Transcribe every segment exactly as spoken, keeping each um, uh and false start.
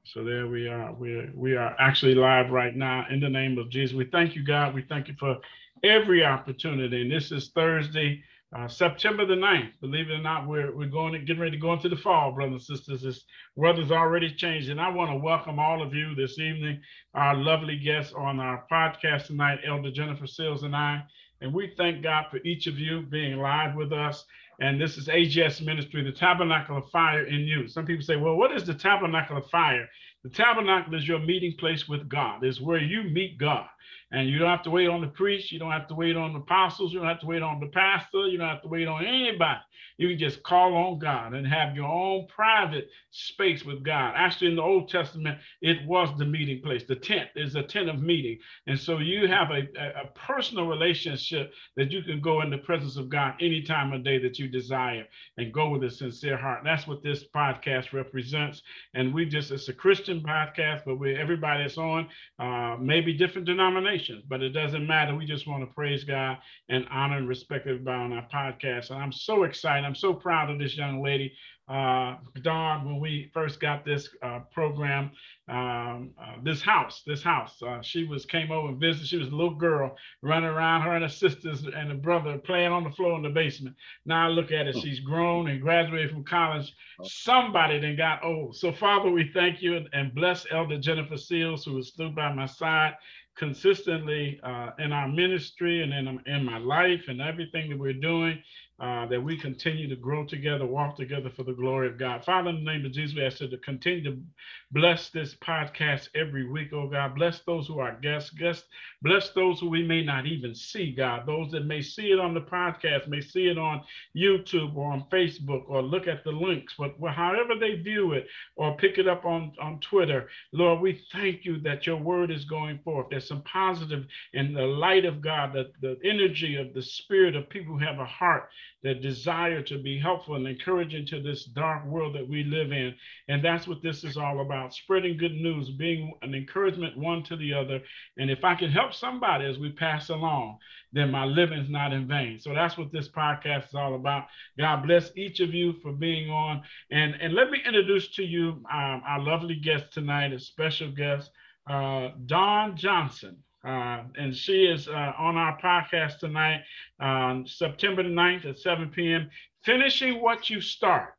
So there we are. We we are actually live right now in the name of Jesus. We thank you, God. We thank you for every opportunity. And this is Thursday, uh, September the ninth. Believe it or not, we're we're going to get ready to go into the fall, brothers and sisters. This weather's already changed. And I want to welcome all of you this evening, our lovely guests on our podcast tonight, Elder Jennifer Sills and I. And we thank God for each of you being live with us. And this is A G S Ministry, the Tabernacle of Fire in you. Some people say, well, what is the Tabernacle of Fire? The tabernacle is your meeting place with God. It's where you meet God. And you don't have to wait on the priest. You don't have to wait on the apostles. You don't have to wait on the pastor. You don't have to wait on anybody. You can just call on God and have your own private space with God. Actually, in the Old Testament, it was the meeting place. The tent is a tent of meeting. And so you have a, a, a personal relationship that you can go in the presence of God any time of day that you desire and go with a sincere heart. That's what this podcast represents. And we just, it's a Christian podcast, but we everybody that's on, uh, maybe different denominations, but it doesn't matter. We just want to praise God and honor and respect everybody on our podcast. And I'm so excited. I'm so proud of this young lady, uh, Dawn. When we first got this uh, program, um, uh, this house, this house, uh, she was came over and visited. She was a little girl running around, her and her sisters and her brother playing on the floor in the basement. Now look at it. She's grown and graduated from college. Somebody then got old. So Father, we thank you and, and bless Elder Jennifer Sills, who is stood by my side consistently uh, in our ministry and in, in my life and everything that we're doing, uh, that we continue to grow together, walk together for the glory of God. Father, in the name of Jesus, we ask you to continue to bless this podcast every week, oh God. Bless those who are guests, guests. Bless those who we may not even see, God. Those that may see it on the podcast, may see it on YouTube or on Facebook, or look at the links, but however they view it or pick it up on, on Twitter. Lord, we thank you that your word is going forth. There's some positive in the light of God, the, the energy of the spirit of people who have a heart that desire to be helpful and encouraging to this dark world that we live in. And that's what this is all about, spreading good news, being an encouragement one to the other. And if I can help somebody as we pass along, then my living is not in vain. So that's what this podcast is all about. God bless each of you for being on. And, and let me introduce to you um, our lovely guest tonight, a special guest, uh, Dawn Johnson. Uh, and she is uh, on our podcast tonight, um, September the ninth at seven p.m., finishing what you start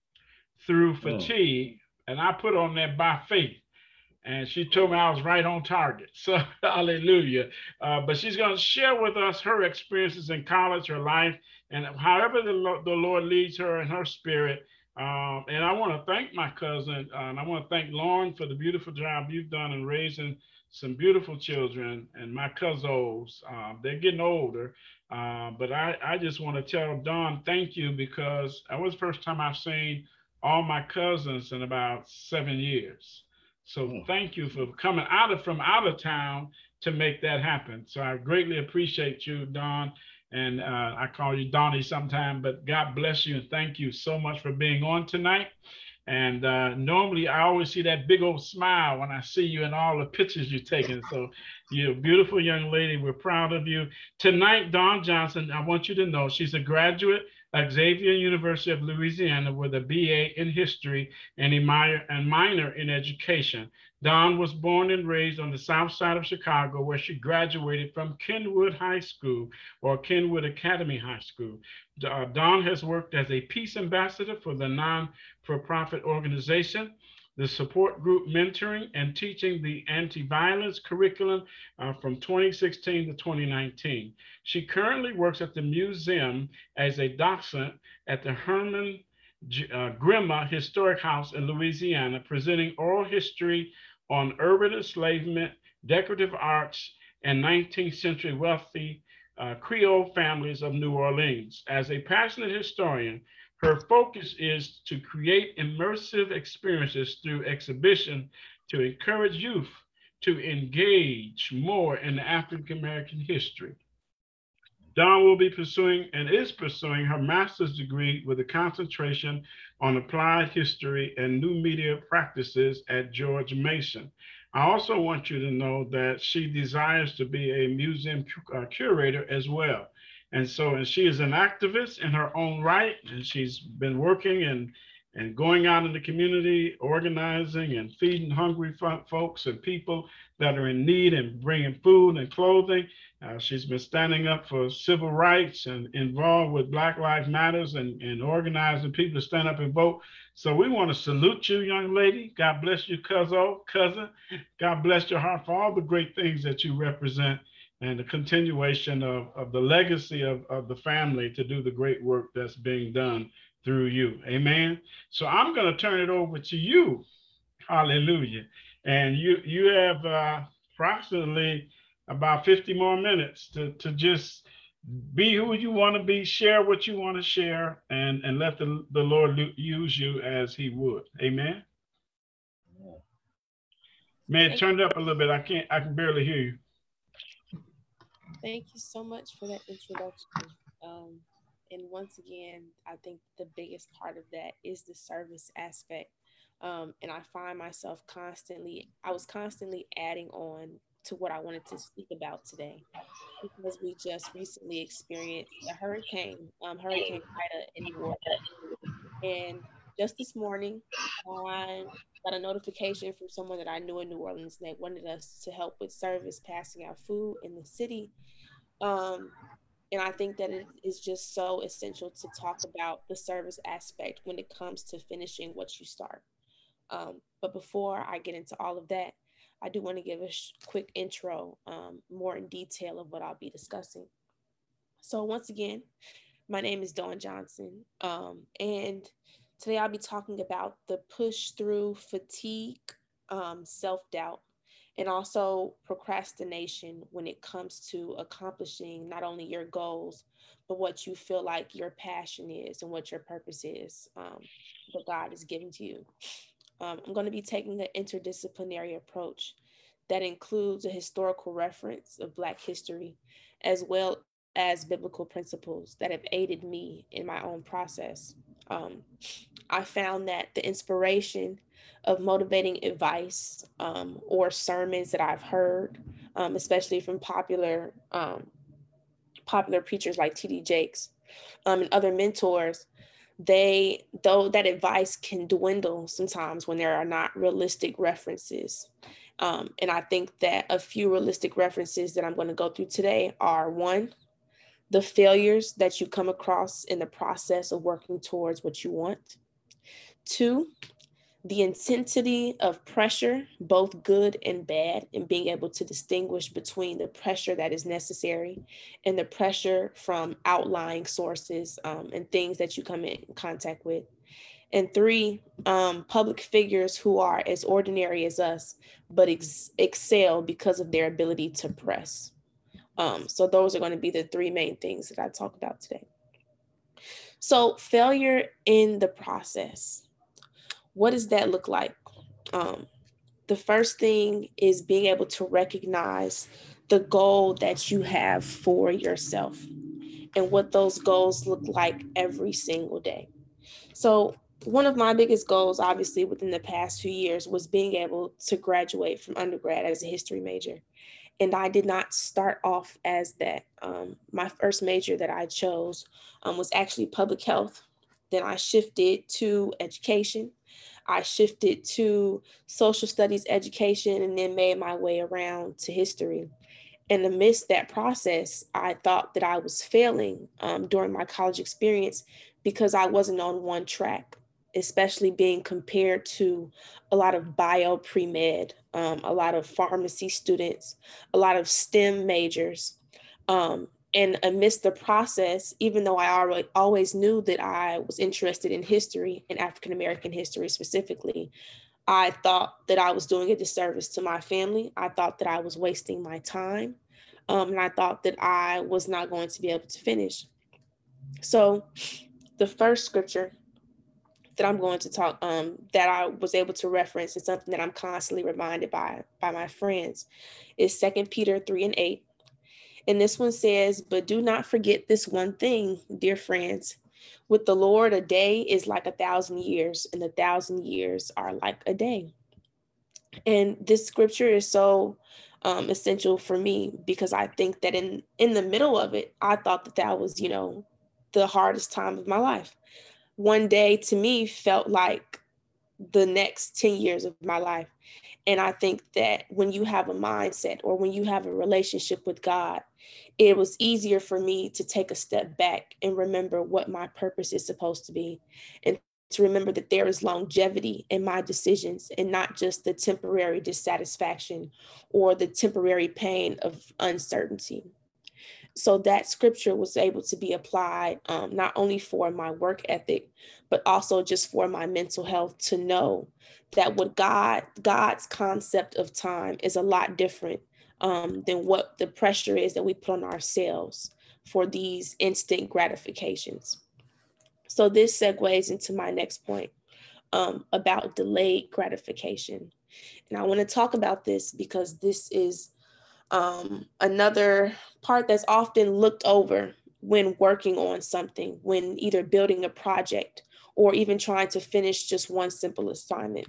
through fatigue. Mm. And I put on there by faith. And she told me I was right on target. So hallelujah. Uh, but she's going to share with us her experiences in college, her life, and however the, the Lord leads her in her spirit. Um, and I want to thank my cousin, uh, and I want to thank Lauren for the beautiful job you've done in raising some beautiful children. And my cousins, uh, they're getting older. Uh, but I, I just want to tell Dawn thank you, because that was the first time I've seen all my cousins in about seven years. So thank you for coming out of from out of town to make that happen. So I greatly appreciate you, Dawn. And uh, I call you Donnie sometime, but God bless you and thank you so much for being on tonight. And uh, normally I always see that big old smile when I see you in all the pictures you're taking. So you're a beautiful young lady. We're proud of you. Tonight, Dawn Johnson, I want you to know she's a graduate at Xavier University of Louisiana with a B A in history and a minor, and minor in education. Dawn was born and raised on the south side of Chicago, where she graduated from Kenwood High School, or Kenwood Academy High School. Uh, Dawn has worked as a peace ambassador for the non-for-profit organization, the support group mentoring and teaching the anti-violence curriculum uh, from twenty sixteen to twenty nineteen. She currently works at the museum as a docent at the Herman uh, Grima Historic House in Louisiana, presenting oral history on urban enslavement, decorative arts, and nineteenth century wealthy uh, Creole families of New Orleans. As a passionate historian, her focus is to create immersive experiences through exhibition to encourage youth to engage more in African American history. Dawn will be pursuing and is pursuing her master's degree with a concentration on applied history and new media practices at George Mason. I also want you to know that she desires to be a museum uh, curator as well. And so, and she is an activist in her own right, and she's been working and and going out in the community, organizing and feeding hungry folks and people that are in need and bringing food and clothing. Uh, she's been standing up for civil rights and involved with Black Lives Matters and, and organizing people to stand up and vote. So we want to salute you, young lady. God bless you, cousin. cousin. God bless your heart for all the great things that you represent and the continuation of, of the legacy of, of the family to do the great work that's being done through you. Amen. So I'm going to turn it over to you. Hallelujah. And you you have uh, approximately about fifty more minutes to, to just be who you want to be, share what you want to share, and, and let the, the Lord use you as he would. Amen. Man, turn it up a little bit. I can't, I can barely hear you. Thank you so much for that introduction. Um, and once again, I think the biggest part of that is the service aspect. Um, and I find myself constantly, I was constantly adding on to what I wanted to speak about today, because we just recently experienced a hurricane, um, Hurricane Ida in New Orleans. And just this morning, I got a notification from someone that I knew in New Orleans, and they wanted us to help with service, passing out food in the city. Um, and I think that it is just so essential to talk about the service aspect when it comes to finishing what you start. Um, but before I get into all of that, I do want to give a sh- quick intro, um, more in detail of what I'll be discussing. So once again, my name is Dawn Johnson, um, and today I'll be talking about the push through fatigue, um, self-doubt, and also procrastination when it comes to accomplishing not only your goals, but what you feel like your passion is and what your purpose is, um, that God is giving to you. Um, I'm going to be taking an interdisciplinary approach that includes a historical reference of Black history, as well as biblical principles that have aided me in my own process. Um, I found that the inspiration of motivating advice, um, or sermons that I've heard, um, especially from popular um, popular preachers like T D Jakes, um, and other mentors, they though that advice can dwindle sometimes when there are not realistic references. Um, and I think that a few realistic references that I'm going to go through today are: one, the failures that you come across in the process of working towards what you want; two, the intensity of pressure, both good and bad, and being able to distinguish between the pressure that is necessary and the pressure from outlying sources, um, and things that you come in contact with; and three, um, public figures who are as ordinary as us, but ex- excel because of their ability to press. Um, so those are going to be the three main things that I talk about today. So failure in the process. What does that look like? Um, the first thing is being able to recognize the goal that you have for yourself and what those goals look like every single day. So one of my biggest goals, obviously, within the past few years was being able to graduate from undergrad as a history major. And I did not start off as that. Um, my first major that I chose um, was actually public health. Then I shifted to education. I shifted to social studies education, and then made my way around to history. And amidst that process, I thought that I was failing um, during my college experience because I wasn't on one track, especially being compared to a lot of bio pre-med, um, a lot of pharmacy students, a lot of STEM majors. Um, and amidst the process, even though I already always knew that I was interested in history and African-American history specifically, I thought that I was doing a disservice to my family. I thought that I was wasting my time. Um, and I thought that I was not going to be able to finish. So the first scripture that I'm going to talk, um, that I was able to reference, and something that I'm constantly reminded by, by my friends, is Second Peter three and eight. And this one says, "But do not forget this one thing, dear friends. With the Lord, a day is like a thousand years, and a thousand years are like a day." And this scripture is so um, essential for me, because I think that in, in the middle of it, I thought that that was, you know, the hardest time of my life. one day to me felt like the next ten years of my life. And I think that when you have a mindset or when you have a relationship with God, it was easier for me to take a step back and remember what my purpose is supposed to be, and to remember that there is longevity in my decisions and not just the temporary dissatisfaction or the temporary pain of uncertainty. So that scripture was able to be applied um, not only for my work ethic, but also just for my mental health, to know that what God, God's concept of time is a lot different um, than what the pressure is that we put on ourselves for these instant gratifications. So this segues into my next point um, about delayed gratification. And I want to talk about this because this is um, another part that's often looked over when working on something, when either building a project or even trying to finish just one simple assignment.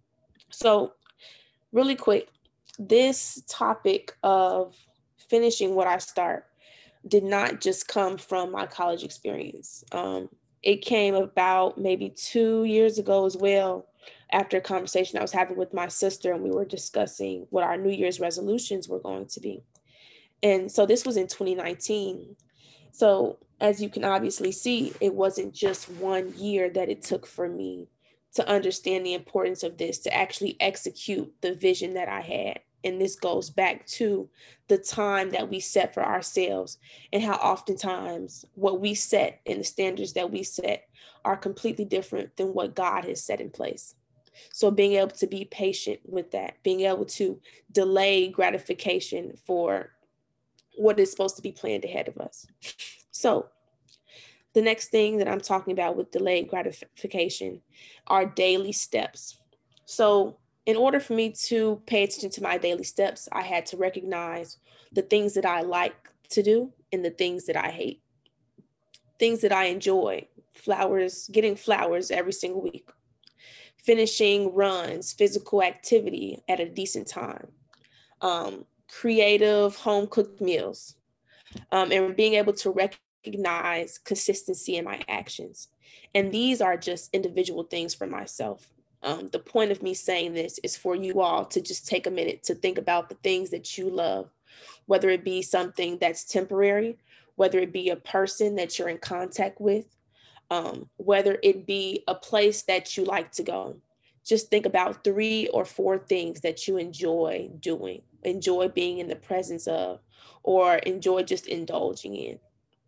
So really quick, this topic of finishing what I start did not just come from my college experience. Um, it came about maybe two years ago as well, after a conversation I was having with my sister, and we were discussing what our New Year's resolutions were going to be. And so this was in twenty nineteen. So as you can obviously see, it wasn't just one year that it took for me to understand the importance of this, to actually execute the vision that I had. And this goes back to the time that we set for ourselves, and how oftentimes what we set and the standards that we set are completely different than what God has set in place. So being able to be patient with that, being able to delay gratification for what is supposed to be planned ahead of us. So the next thing that I'm talking about with delayed gratification are daily steps. So in order for me to pay attention to my daily steps, I had to recognize the things that I like to do and the things that I hate. Things that I enjoy: flowers, getting flowers every single week, finishing runs, physical activity at a decent time, um, creative home cooked meals, um, and being able to recognize consistency in my actions. And these are just individual things for myself. Um, the point of me saying this is for you all to just take a minute to think about the things that you love, whether it be something that's temporary, whether it be a person that you're in contact with, um, whether it be a place that you like to go. Just think about three or four things that you enjoy doing, enjoy being in the presence of, or enjoy just indulging in.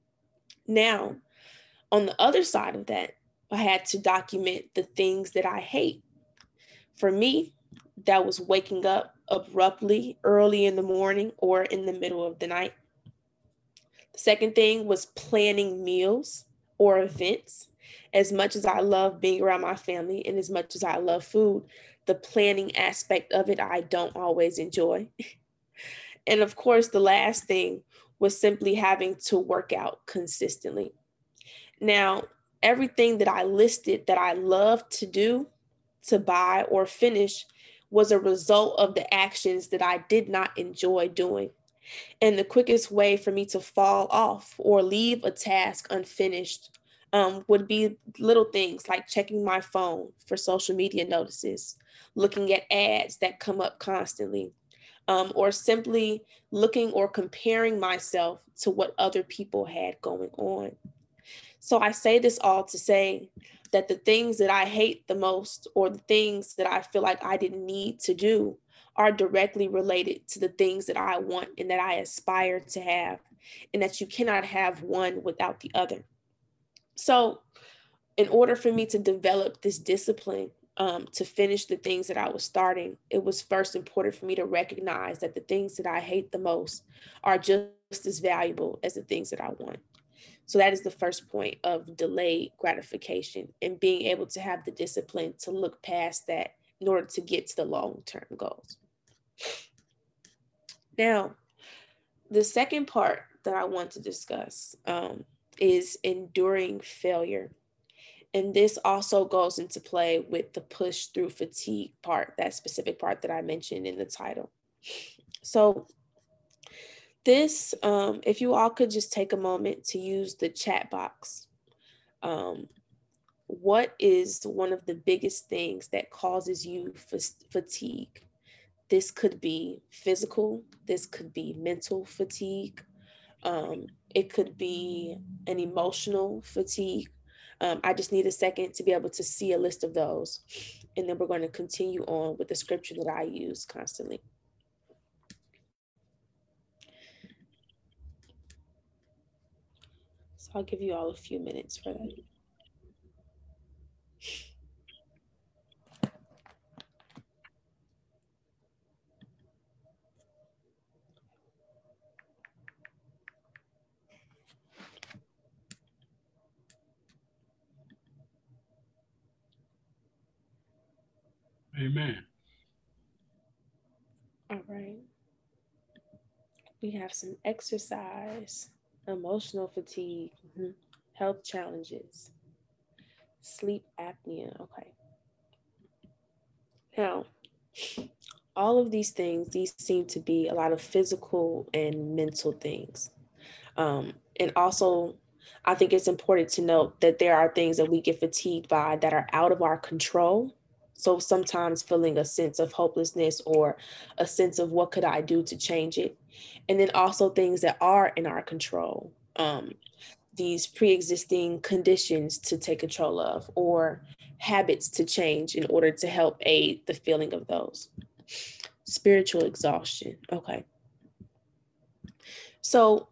Now, on the other side of that, I had to document the things that I hate. For me, that was waking up abruptly early in the morning or in the middle of the night. The second thing was planning meals or events. As much as I love being around my family and as much as I love food, the planning aspect of it, I don't always enjoy. And of course, the last thing was simply having to work out consistently. Now, everything that I listed that I love to do, to buy or finish, was a result of the actions that I did not enjoy doing. And the quickest way for me to fall off or leave a task unfinished um, would be little things like checking my phone for social media notices, looking at ads that come up constantly, um, or simply looking or comparing myself to what other people had going on. So I say this all to say that the things that I hate the most, or the things that I feel like I didn't need to do, are directly related to the things that I want and that I aspire to have, and that you cannot have one without the other. So in order for me to develop this discipline um, to finish the things that I was starting, it was first important for me to recognize that the things that I hate the most are just as valuable as the things that I want. So that is the first point of delayed gratification, and being able to have the discipline to look past that in order to get to the long-term goals. Now, the second part that I want to discuss um, is enduring failure. And this also goes into play with the push through fatigue part, that specific part that I mentioned in the title. So this, um, if you all could just take a moment to use the chat box. Um, what is one of the biggest things that causes you f- fatigue? This could be physical, this could be mental fatigue, um, it could be an emotional fatigue. Um, I just need a second to be able to see a list of those. And then we're going to continue on with the scripture that I use constantly. So I'll give you all a few minutes for that. Amen. All right. We have some exercise, emotional fatigue, mm-hmm. health challenges, sleep apnea. Okay. Now, all of these things, these seem to be a lot of physical and mental things. Um, and also, I think it's important to note that there are things that we get fatigued by that are out of our control. So sometimes feeling a sense of hopelessness or a sense of what could I do to change it? And then also things that are in our control. Um, these pre-existing conditions to take control of, or habits to change in order to help aid the feeling of those. Spiritual exhaustion. Okay. So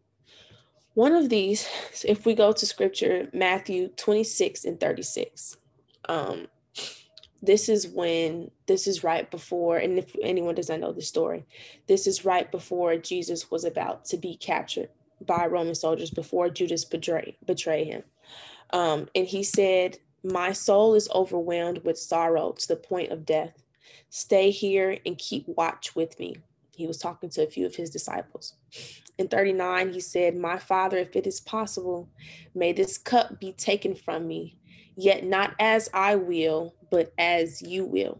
one of these, if we go to scripture, Matthew twenty-six and thirty-six, um, this is when, this is right before, and if anyone does not know the story, this is right before Jesus was about to be captured by Roman soldiers, before Judas betray, betray him. Um, and he said, "My soul is overwhelmed with sorrow to the point of death. Stay here and keep watch with me." He was talking to a few of his disciples. In thirty-nine, he said, "My Father, if it is possible, may this cup be taken from me, yet not as I will, but as you will."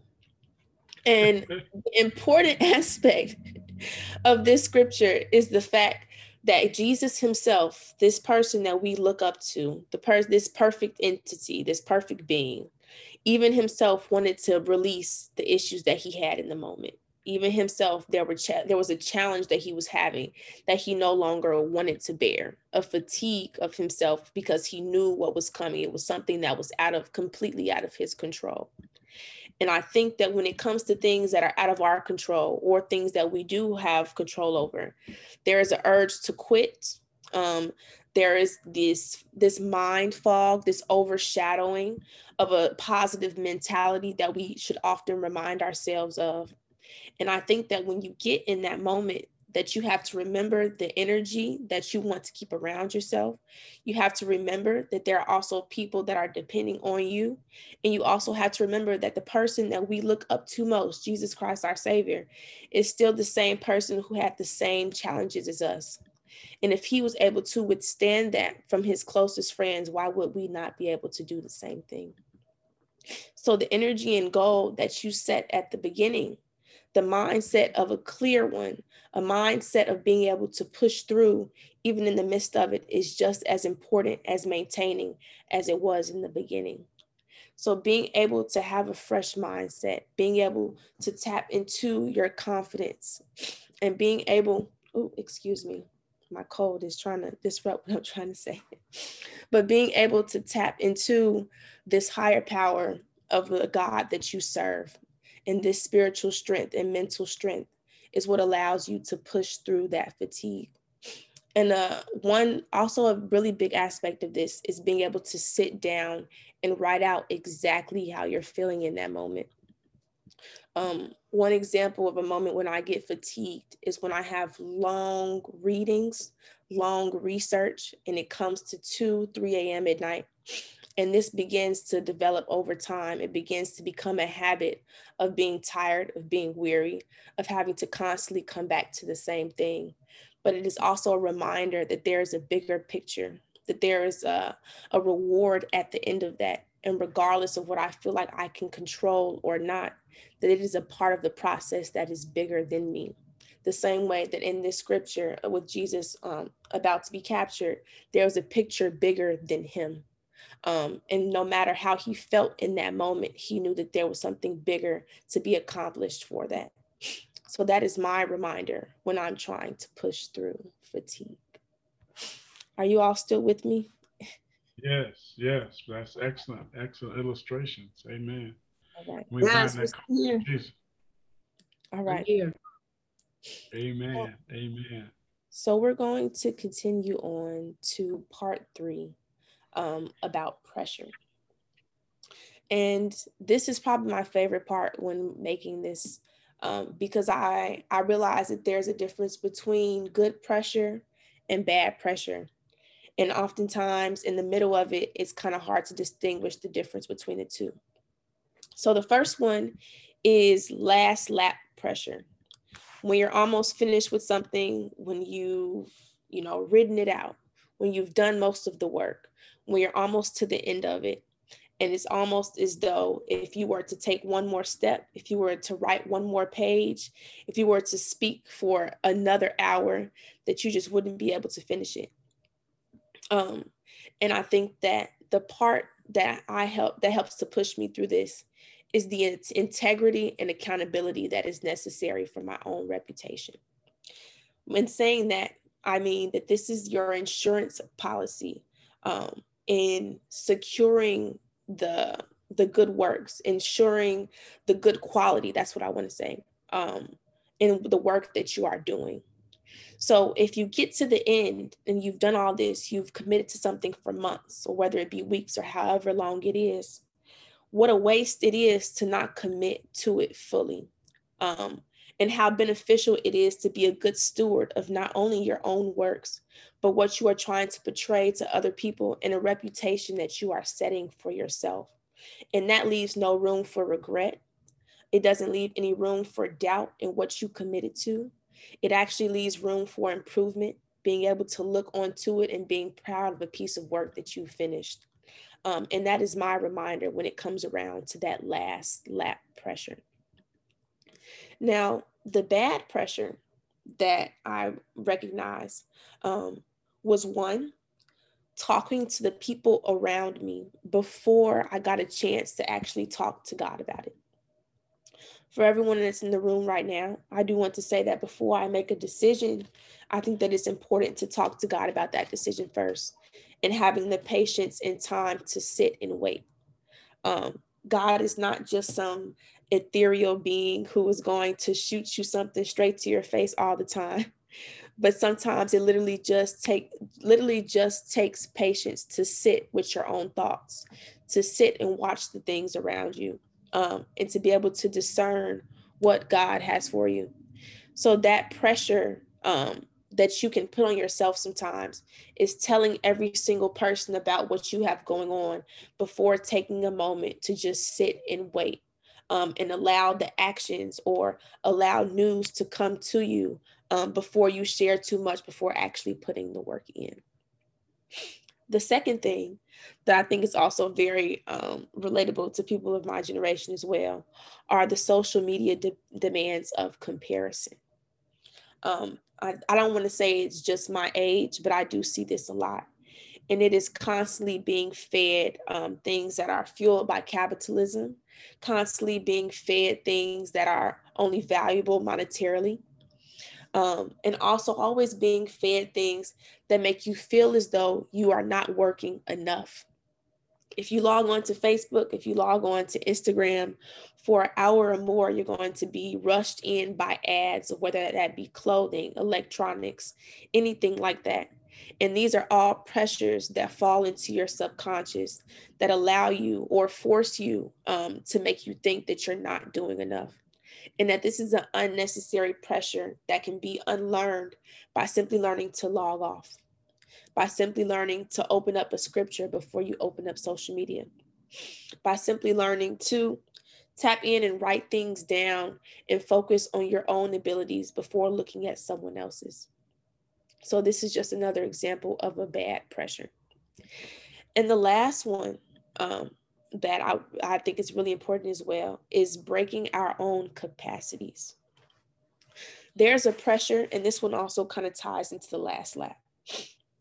And the important aspect of this scripture is the fact that Jesus himself, this person that we look up to, the person, this perfect entity, this perfect being, even himself wanted to release the issues that he had in the moment. Even himself, there were cha- there was a challenge that he was having that he no longer wanted to bear, a fatigue of himself because he knew what was coming. It was something that was out of completely out of his control. And I think that when it comes to things that are out of our control or things that we do have control over, there is an urge to quit. Um, there is this this mind fog, this overshadowing of a positive mentality that we should often remind ourselves of. And I think that when you get in that moment, that you have to remember the energy that you want to keep around yourself. You have to remember that there are also people that are depending on you. And you also have to remember that the person that we look up to most, Jesus Christ, our Savior, is still the same person who had the same challenges as us. And if he was able to withstand that from his closest friends, why would we not be able to do the same thing? So the energy and goal that you set at the beginning, the mindset of a clear one, a mindset of being able to push through, even in the midst of it, is just as important as maintaining as it was in the beginning. So being able to have a fresh mindset, being able to tap into your confidence, and being able, oh, excuse me, my cold is trying to disrupt what I'm trying to say, but being able to tap into this higher power of the God that you serve, and this spiritual strength and mental strength is what allows you to push through that fatigue. And uh, one, also a really big aspect of this is being able to sit down and write out exactly how you're feeling in that moment. Um, one example of a moment when I get fatigued is when I have long readings, long research, and it comes to two, three a.m. at night. And this begins to develop over time. It begins to become a habit of being tired, of being weary, of having to constantly come back to the same thing. But it is also a reminder that there is a bigger picture, that there is a, a reward at the end of that. And regardless of what I feel like I can control or not, that it is a part of the process that is bigger than me. The same way that in this scripture with Jesus um, about to be captured, there was a picture bigger than him. Um, and no matter how he felt in that moment, he knew that there was something bigger to be accomplished for that. So that is my reminder when I'm trying to push through fatigue. Are you all still with me? Yes, yes, that's excellent, excellent illustrations. Amen. All right. We bind Yes, we're that still here. Jesus. All I'm right. here. Amen. Amen. So we're going to continue on to part three um, about pressure. And this is probably my favorite part when making this, um, because I, I realize that there's a difference between good pressure and bad pressure. And oftentimes in the middle of it, it's kind of hard to distinguish the difference between the two. So the first one is last lap pressure. When you're almost finished with something, when you've, you know, written it out, when you've done most of the work, when you're almost to the end of it, and it's almost as though if you were to take one more step, if you were to write one more page, if you were to speak for another hour, that you just wouldn't be able to finish it. Um, and I think that the part that I help that helps to push me through this is the integrity and accountability that is necessary for my own reputation. When saying that, I mean that this is your insurance policy um, in securing the the good works, ensuring the good quality. That's what I want to say um, in the work that you are doing. So if you get to the end and you've done all this, you've committed to something for months, or whether it be weeks or however long it is, what a waste it is to not commit to it fully. Um, and how beneficial it is to be a good steward of not only your own works, but what you are trying to portray to other people and a reputation that you are setting for yourself. And that leaves no room for regret. It doesn't leave any room for doubt in what you committed to. It actually leaves room for improvement, being able to look onto it and being proud of a piece of work that you finished. Um, and that is my reminder when it comes around to that last lap pressure. Now, the bad pressure that I recognize um, was one, talking to the people around me before I got a chance to actually talk to God about it. For everyone that's in the room right now, I do want to say that before I make a decision, I think that it's important to talk to God about that decision first, and having the patience and time to sit and wait. Um, God is not just some ethereal being who is going to shoot you something straight to your face all the time. But sometimes it literally just take literally just takes patience to sit with your own thoughts, to sit and watch the things around you, um, and to be able to discern what God has for you. So that pressure um, that you can put on yourself sometimes is telling every single person about what you have going on before taking a moment to just sit and wait, um, and allow the actions or allow news to come to you um, before you share too much, before actually putting the work in. The second thing that I think is also very um, relatable to people of my generation as well are the social media de- demands of comparison. Um, I, I don't want to say it's just my age, but I do see this a lot. And it is constantly being fed um, things that are fueled by capitalism, constantly being fed things that are only valuable monetarily, um, and also always being fed things that make you feel as though you are not working enough. If you log on to Facebook, if you log on to Instagram for an hour or more, you're going to be rushed in by ads, whether that be clothing, electronics, anything like that. And these are all pressures that fall into your subconscious that allow you or force you um, to make you think that you're not doing enough. And that this is an unnecessary pressure that can be unlearned by simply learning to log off, by simply learning to open up a scripture before you open up social media, by simply learning to tap in and write things down and focus on your own abilities before looking at someone else's. So this is just another example of a bad pressure. And the last one um, that I, I think is really important as well is breaking our own capacities. There's a pressure, and this one also kind of ties into the last lap.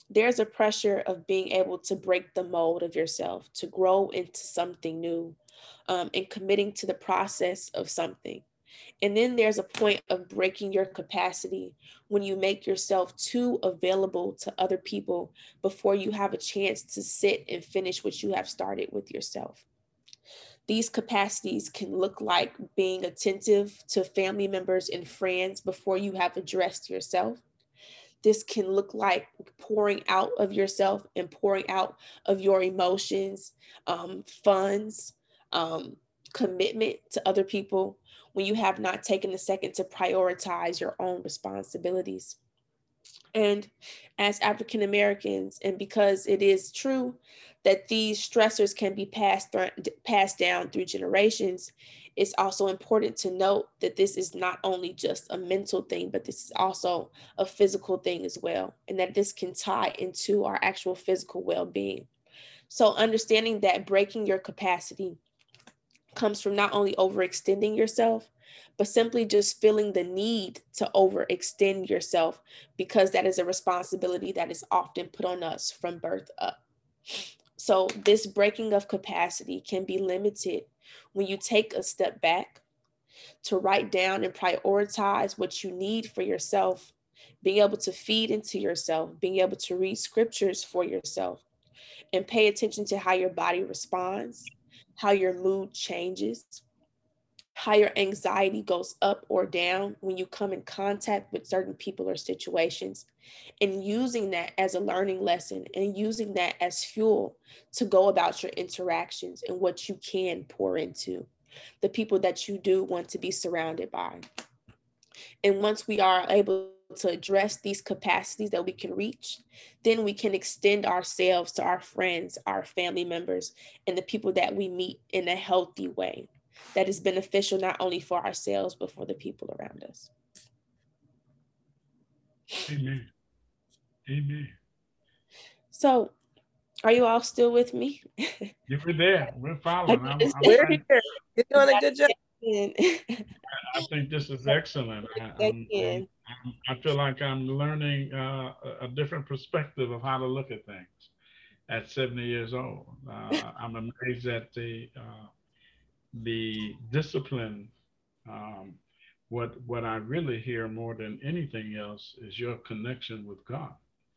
there's a pressure of being able to break the mold of yourself, to grow into something new, um, and committing to the process of something. And then there's a point of breaking your capacity when you make yourself too available to other people before you have a chance to sit and finish what you have started with yourself. These capacities can look like being attentive to family members and friends before you have addressed yourself. This can look like pouring out of yourself and pouring out of your emotions, um, funds, um, commitment to other people when you have not taken a second to prioritize your own responsibilities. And as African Americans, and because it is true that these stressors can be passed, th- passed down through generations, it's also important to note that this is not only just a mental thing, but this is also a physical thing as well, and that this can tie into our actual physical well being. So, understanding that breaking your capacity comes from not only overextending yourself, but simply just feeling the need to overextend yourself, because that is a responsibility that is often put on us from birth up. So, this breaking of capacity can be limited when you take a step back to write down and prioritize what you need for yourself, being able to feed into yourself, being able to read scriptures for yourself, and pay attention to how your body responds, how your mood changes, how your anxiety goes up or down when you come in contact with certain people or situations, and using that as a learning lesson and using that as fuel to go about your interactions and what you can pour into the people that you do want to be surrounded by. And once we are able to address these capacities that we can reach, then we can extend ourselves to our friends, our family members, and the people that we meet in a healthy way that is beneficial not only for ourselves, but for the people around us. Amen. Amen. So, are you all still with me? You were there. We're I following. I'm, just- I'm We're trying. here. You're doing a good job. I think this is excellent. I, I'm, I'm, Again. I'm, I feel like I'm learning uh, a, a different perspective of how to look at things at seventy years old. Uh, I'm amazed at the uh, the discipline. Um, what what I really hear more than anything else is your connection with God.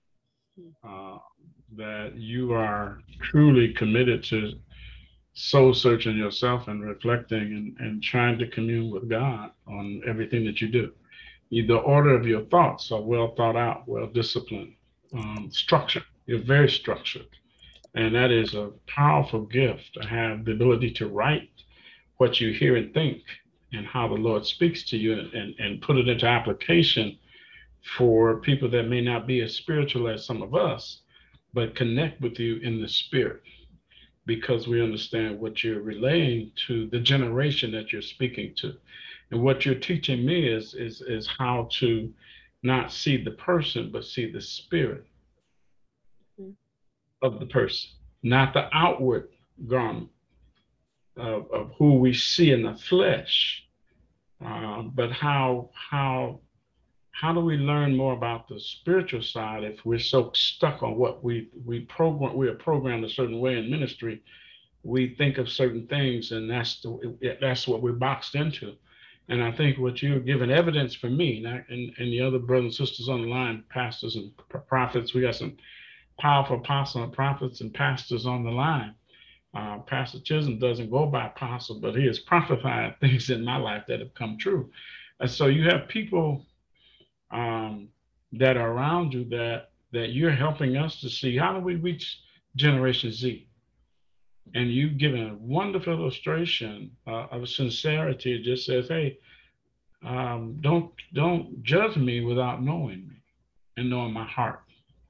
Uh, that you are truly committed to soul searching yourself and reflecting and, and trying to commune with God on everything that you do. The order of your thoughts are well thought out, well disciplined, um, structured. You're very structured. And that is a powerful gift to have the ability to write what you hear and think and how the Lord speaks to you, and, and put it into application for people that may not be as spiritual as some of us, but connect with you in the spirit, because we understand what you're relaying to the generation that you're speaking to. And what you're teaching me is is is how to not see the person, but see the spirit Mhm. of the person, not the outward garment of, of who we see in the flesh, uh, but how how how do we learn more about the spiritual side if we're so stuck on what we we program we are programmed a certain way in ministry. We think of certain things, and that's the that's what we're boxed into. And I think what you're giving evidence for me, and, and, and the other brothers and sisters on the line, pastors and prophets, we got some powerful apostles and prophets and pastors on the line. Uh, Pastor Chisholm doesn't go by apostle, but he has prophesied things in my life that have come true. And so you have people um, that are around you that that you're helping us to see, how do we reach Generation Z? And you've given a wonderful illustration uh, of sincerity. It just says, hey, um, don't don't judge me without knowing me and knowing my heart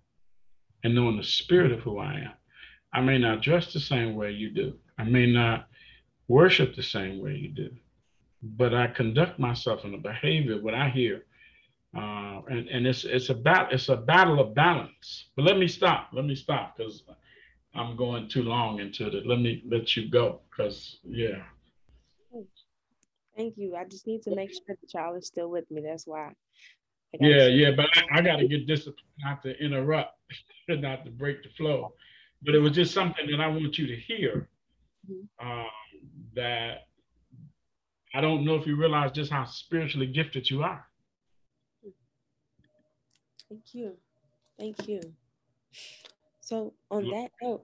and knowing the spirit of who I am. I may not dress the same way you do. I may not worship the same way you do, but I conduct myself in a behavior, what I hear. Uh, and and it's it's a battle it's a battle of balance. But let me stop. Let me stop because I'm going too long into it. Let me let you go because yeah. Thank you. I just need to make sure that y'all are still with me. That's why. I gotta Yeah, keep. yeah, but I, I got to get disciplined not to interrupt, not to break the flow. But it was just something that I want you to hear. Mhm. Um, that I don't know if you realize just how spiritually gifted you are. Thank you. Thank you. So on that note,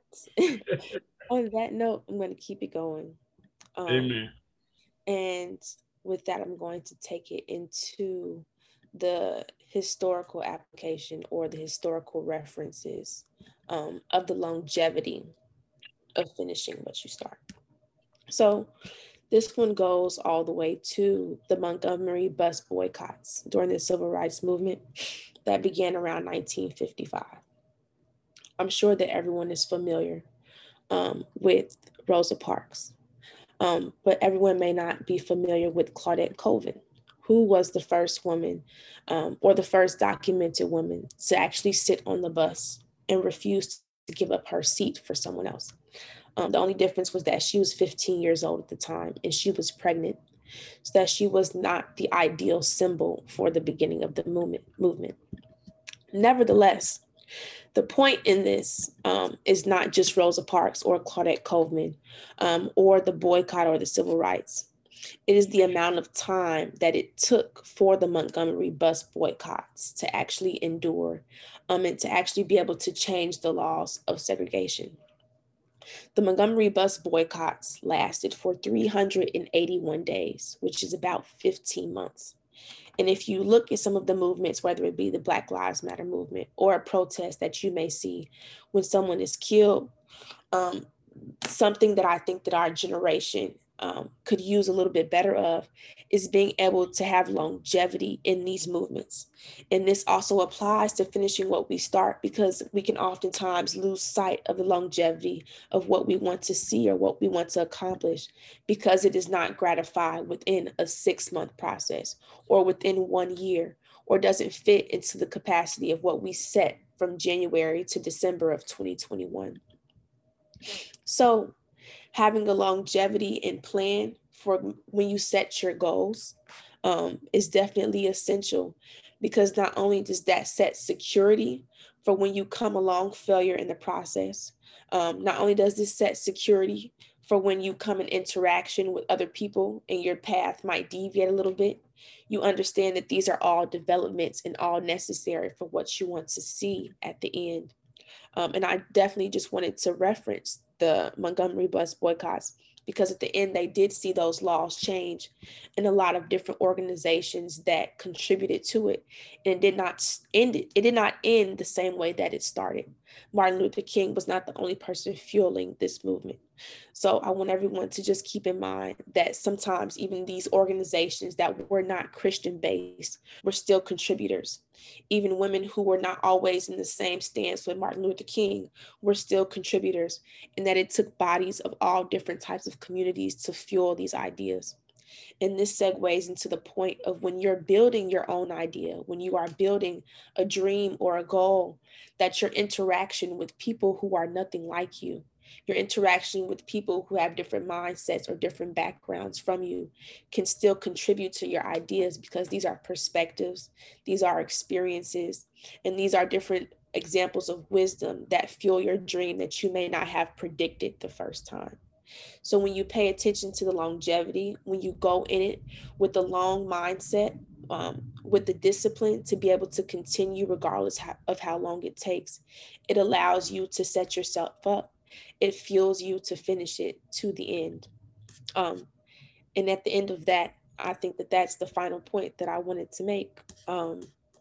on that note, I'm going to keep it going. Um, Amen. and with that, I'm going to take it into the historical application or the historical references um, of the longevity of finishing what you start. So this one goes all the way to the Montgomery bus boycotts during the civil rights movement that began around nineteen fifty-five. I'm sure that everyone is familiar um, with Rosa Parks, um, but everyone may not be familiar with Claudette Colvin, who was the first woman um, or the first documented woman to actually sit on the bus and refuse to give up her seat for someone else. Um, the only difference was that she was fifteen years old at the time and she was pregnant, so that she was not the ideal symbol for the beginning of the movement. movement. Nevertheless, the point in this um, is not just Rosa Parks or Claudette Colvin um, or the boycott or the civil rights. It is the amount of time that it took for the Montgomery bus boycotts to actually endure um, and to actually be able to change the laws of segregation. The Montgomery bus boycotts lasted for three hundred eighty-one days, which is about fifteen months. And if you look at some of the movements, whether it be the Black Lives Matter movement or a protest that you may see when someone is killed, um, something that I think that our generation um, could use a little bit better of is being able to have longevity in these movements. And this also applies to finishing what we start, because we can oftentimes lose sight of the longevity of what we want to see or what we want to accomplish because it is not gratified within a six month process or within one year, or doesn't fit into the capacity of what we set from January to December of twenty twenty-one. So, having a longevity and plan for when you set your goals um, is definitely essential, because not only does that set security for when you come along failure in the process, um, not only does this set security for when you come in interaction with other people and your path might deviate a little bit, you understand that these are all developments and all necessary for what you want to see at the end. Um, and I definitely just wanted to reference the Montgomery bus boycotts, because at the end they did see those laws change in a lot of different organizations that contributed to it. And it did not end it. It did not end the same way that it started. Martin Luther King was not the only person fueling this movement. So I want everyone to just keep in mind that sometimes even these organizations that were not Christian based were still contributors. Even women who were not always in the same stance with Martin Luther King were still contributors, and that it took bodies of all different types of communities to fuel these ideas. And this segues into the point of when you're building your own idea, when you are building a dream or a goal, that your interaction with people who are nothing like you, your interaction with people who have different mindsets or different backgrounds from you, can still contribute to your ideas, because these are perspectives, these are experiences, and these are different examples of wisdom that fuel your dream that you may not have predicted the first time. So when you pay attention to the longevity, when you go in it with the long mindset, um, with the discipline to be able to continue regardless of how long it takes, it allows you to set yourself up. It fuels you to finish it to the end. Um, and at the end of that, I think that that's the final point that I wanted to make. Um,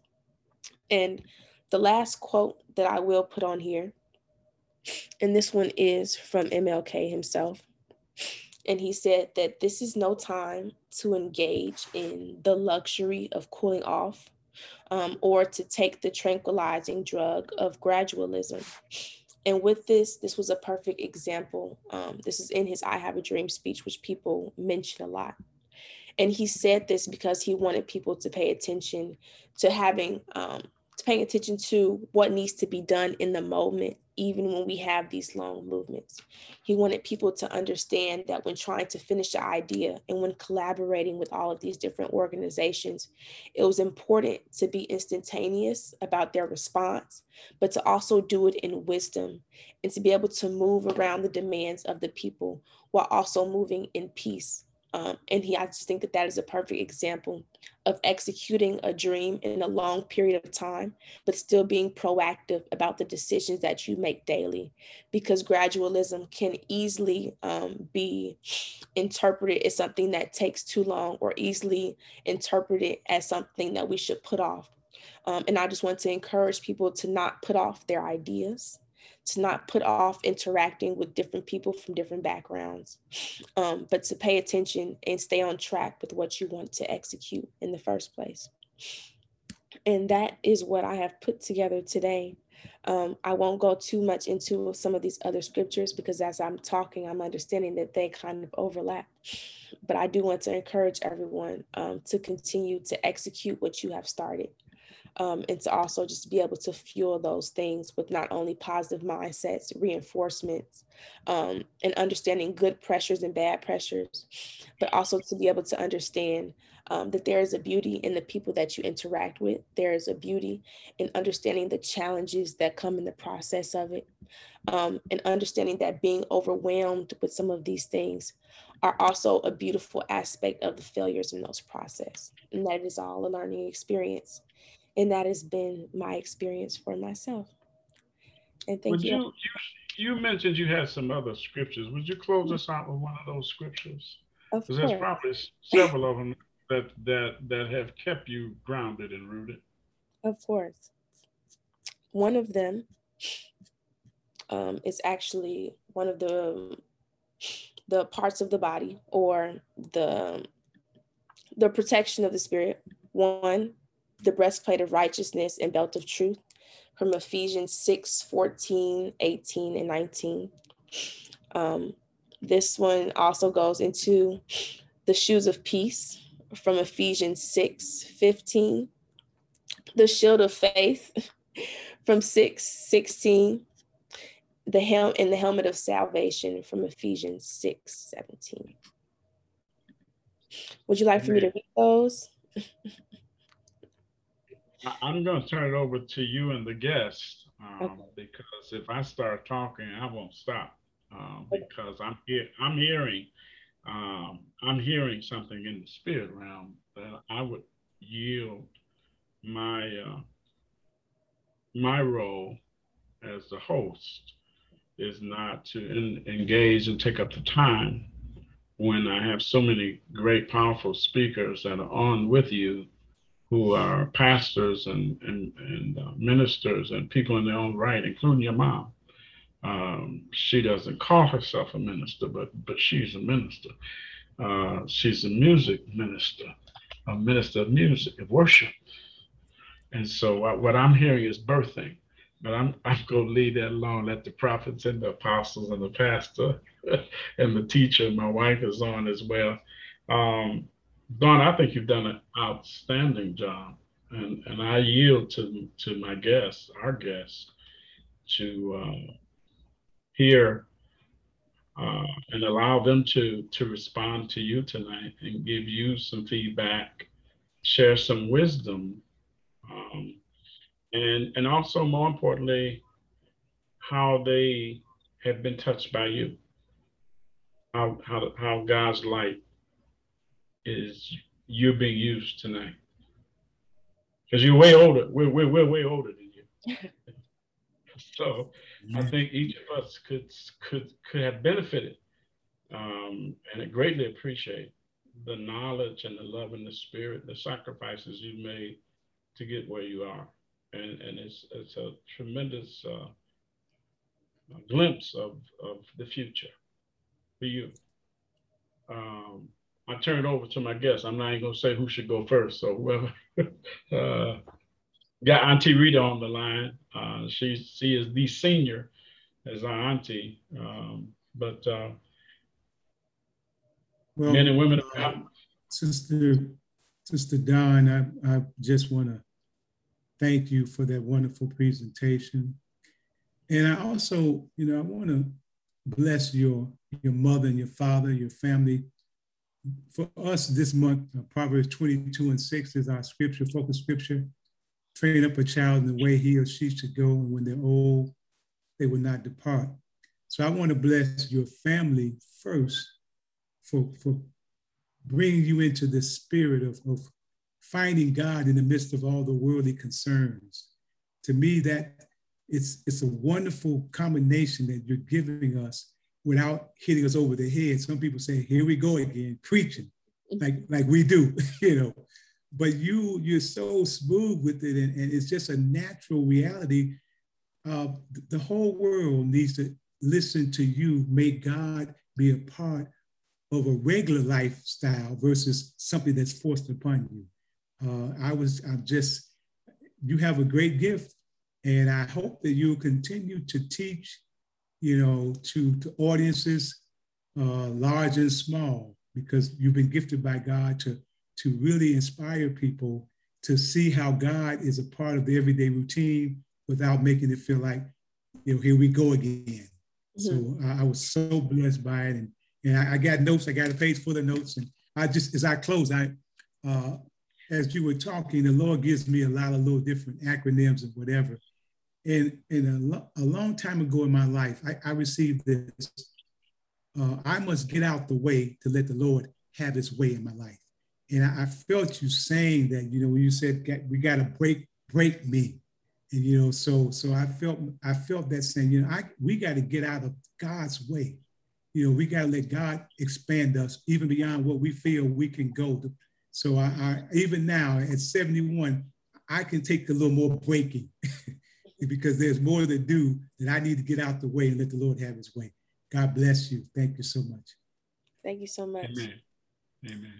and the last quote that I will put on here, and this one is from M L K himself. And he said that this is no time to engage in the luxury of cooling off, um, or to take the tranquilizing drug of gradualism. And with this, this was a perfect example. Um, this is in his I Have a Dream speech, which people mention a lot. And he said this because he wanted people to pay attention to having um, paying attention to what needs to be done in the moment, even when we have these long movements. He wanted people to understand that when trying to finish an idea and when collaborating with all of these different organizations, it was important to be instantaneous about their response, but to also do it in wisdom and to be able to move around the demands of the people while also moving in peace. Um, and he, I just think that that is a perfect example of executing a dream in a long period of time, but still being proactive about the decisions that you make daily, because gradualism can easily um, be interpreted as something that takes too long, or easily interpreted as something that we should put off. Um, and I just want to encourage people to not put off their ideas, to not put off interacting with different people from different backgrounds, um, but to pay attention and stay on track with what you want to execute in the first place. And that is what I have put together today. Um, I won't go too much into some of these other scriptures because as I'm talking, I'm understanding that they kind of overlap. But I do want to encourage everyone um, to continue to execute what you have started. Um, and to also just be able to fuel those things with not only positive mindsets, reinforcements, um, and understanding good pressures and bad pressures, but also to be able to understand um, that there is a beauty in the people that you interact with. There is a beauty in understanding the challenges that come in the process of it, um, and understanding that being overwhelmed with some of these things are also a beautiful aspect of the failures in those process. And that is all a learning experience. And that has been my experience for myself. And thank Would you. you, you, you mentioned you had some other scriptures. Would you close us out with one of those scriptures? Of Because course. there's probably several of them that, that, that have kept you grounded and rooted. Of course. One of them um, is actually one of the, the parts of the body, or the, the protection of the spirit. One, the breastplate of righteousness and belt of truth, from Ephesians six, fourteen, eighteen, and nineteen. Um, this one also goes into the shoes of peace, from Ephesians six, fifteen. The shield of faith, from six, sixteen. The helm and the helmet of salvation, from Ephesians six, seventeen. Would you like for me to read those? I'm going to turn it over to you and the guest, um, okay. Because if I start talking, I won't stop, um, because I'm here. I'm hearing, um, I'm hearing something in the spirit realm that I would yield my uh, my role as the host is not to in, engage and take up the time when I have so many great, powerful speakers that are on with you, who are pastors and, and, and uh, ministers and people in their own right, including your mom. Um, she doesn't call herself a minister, but, but she's a minister. Uh, she's a music minister, a minister of music, of worship. And so uh, what I'm hearing is birthing, but I'm, I'm going to leave that alone. Let the prophets and the apostles and the pastor and the teacher, my wife is on as well. Um, Dawn, I think you've done an outstanding job, and, and I yield to, to my guests, our guests, to uh, hear uh, and allow them to, to respond to you tonight and give you some feedback, share some wisdom, um, and, and also, more importantly, how they have been touched by you, how, how, how God's light is you're being used tonight, because you're way older. We're, we're, we're way older than you. So I think each of us could could could have benefited, um, and I greatly appreciate the knowledge and the love and the spirit, the sacrifices you made to get where you are, and and it's it's a tremendous uh, glimpse of of the future for you. Um, I turn it over to my guests. I'm not even gonna say who should go first. So whoever, uh, got Auntie Rita on the line. Uh, she she is the senior as our auntie, um, but uh, well, men and women. Uh, Sister Sister Dawn, I I just want to thank you for that wonderful presentation. And I also, you know, I want to bless your, your mother and your father, your family. For us this month, uh, Proverbs twenty-two and six is our scripture, focus scripture. Train up a child in the way he or she should go, and when they're old, they will not depart. So I want to bless your family first for, for bringing you into the spirit of, of finding God in the midst of all the worldly concerns. To me, that it's, it's a wonderful combination that you're giving us without hitting us over the head. Some people say, here we go again, preaching, like, like we do, you know. But you, you're so smooth with it, and, and it's just a natural reality. Uh, the whole world needs to listen to you, make God be a part of a regular lifestyle versus something that's forced upon you. Uh, I was, I'm just, you have a great gift, and I hope that you'll continue to teach, you know, to, to audiences, uh, large and small, because you've been gifted by God to, to really inspire people to see how God is a part of the everyday routine without making it feel like, you know, here we go again. Mm-hmm. So I, I was so blessed by it. And, and I, I got notes, I got a page full of notes. And I just, as I close, I, uh, as you were talking, the Lord gives me a lot of little different acronyms and whatever. And, and a, lo- a long time ago in my life, I, I received this, uh, I must get out the way to let the Lord have his way in my life. And I, I felt you saying that, you know, when you said, we got to break, break me. And, you know, so, so I felt, I felt that saying, you know, I, we got to get out of God's way. You know, we got to let God expand us even beyond what we feel we can go to. So I, I even now at seventy-one, I can take a little more breaking because there's more to do that I need to get out the way and let the Lord have his way. God bless you. Thank you so much. Thank you so much. Amen. Amen.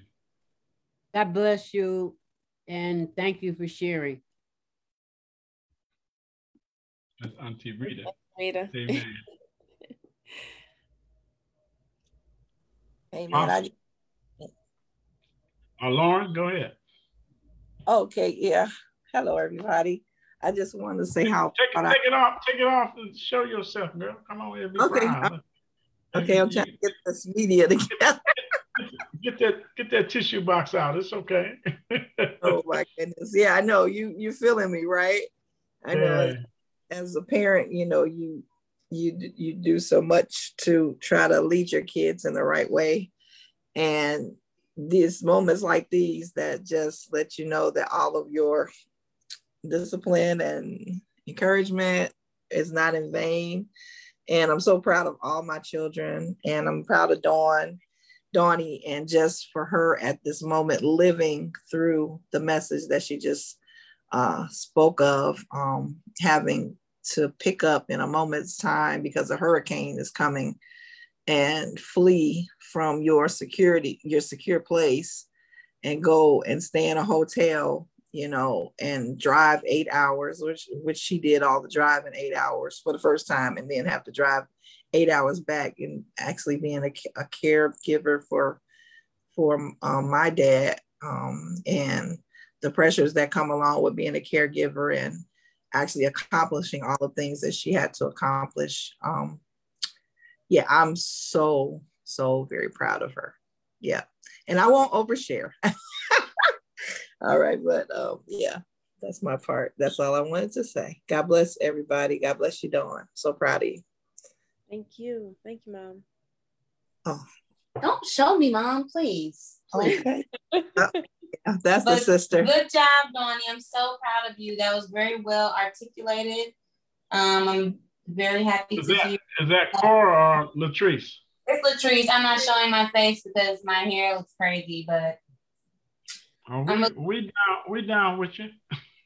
God bless you, and thank you for sharing. That's Auntie Rita. Rita. Amen. Amen. I, uh, Lauren, go ahead. Okay, yeah. Hello, everybody. I just wanted to say how. Take, take I, it off. Take it off and show yourself, girl. Come on here. Be okay. proud. Okay, I'm trying to get this media together. Get that, get that tissue box out. It's okay. Oh my goodness. Yeah, I know you. You feeling me, right? I know. Yeah. As, as a parent, you know, you you you do so much to try to lead your kids in the right way, and these moments like these that just let you know that all of your discipline and encouragement is not in vain. And I'm so proud of all my children, and I'm proud of Dawn. Dawnie, and just for her at this moment living through the message that she just uh, spoke of, um, having to pick up in a moment's time because a hurricane is coming and flee from your security, your secure place, and go and stay in a hotel, you know, and drive eight hours, which which she did all the driving eight hours for the first time, and then have to drive eight hours back, and actually being a, a caregiver for for um, my dad, um, and the pressures that come along with being a caregiver and actually accomplishing all the things that she had to accomplish. Um, yeah, I'm so, so very proud of her. Yeah. And I won't overshare. All right. But um, yeah, that's my part. That's all I wanted to say. God bless everybody. God bless you, Dawn. So proud of you. Thank you. Thank you, Mom. Oh. Don't show me, Mom, please. please. Okay. uh, yeah, that's but the sister. Good job, Dawnie. I'm so proud of you. That was very well articulated. Um, I'm very happy is to that, hear. Is that Cora or Latrice? It's Latrice. I'm not showing my face because my hair looks crazy, but oh, we, a, we down we down with you.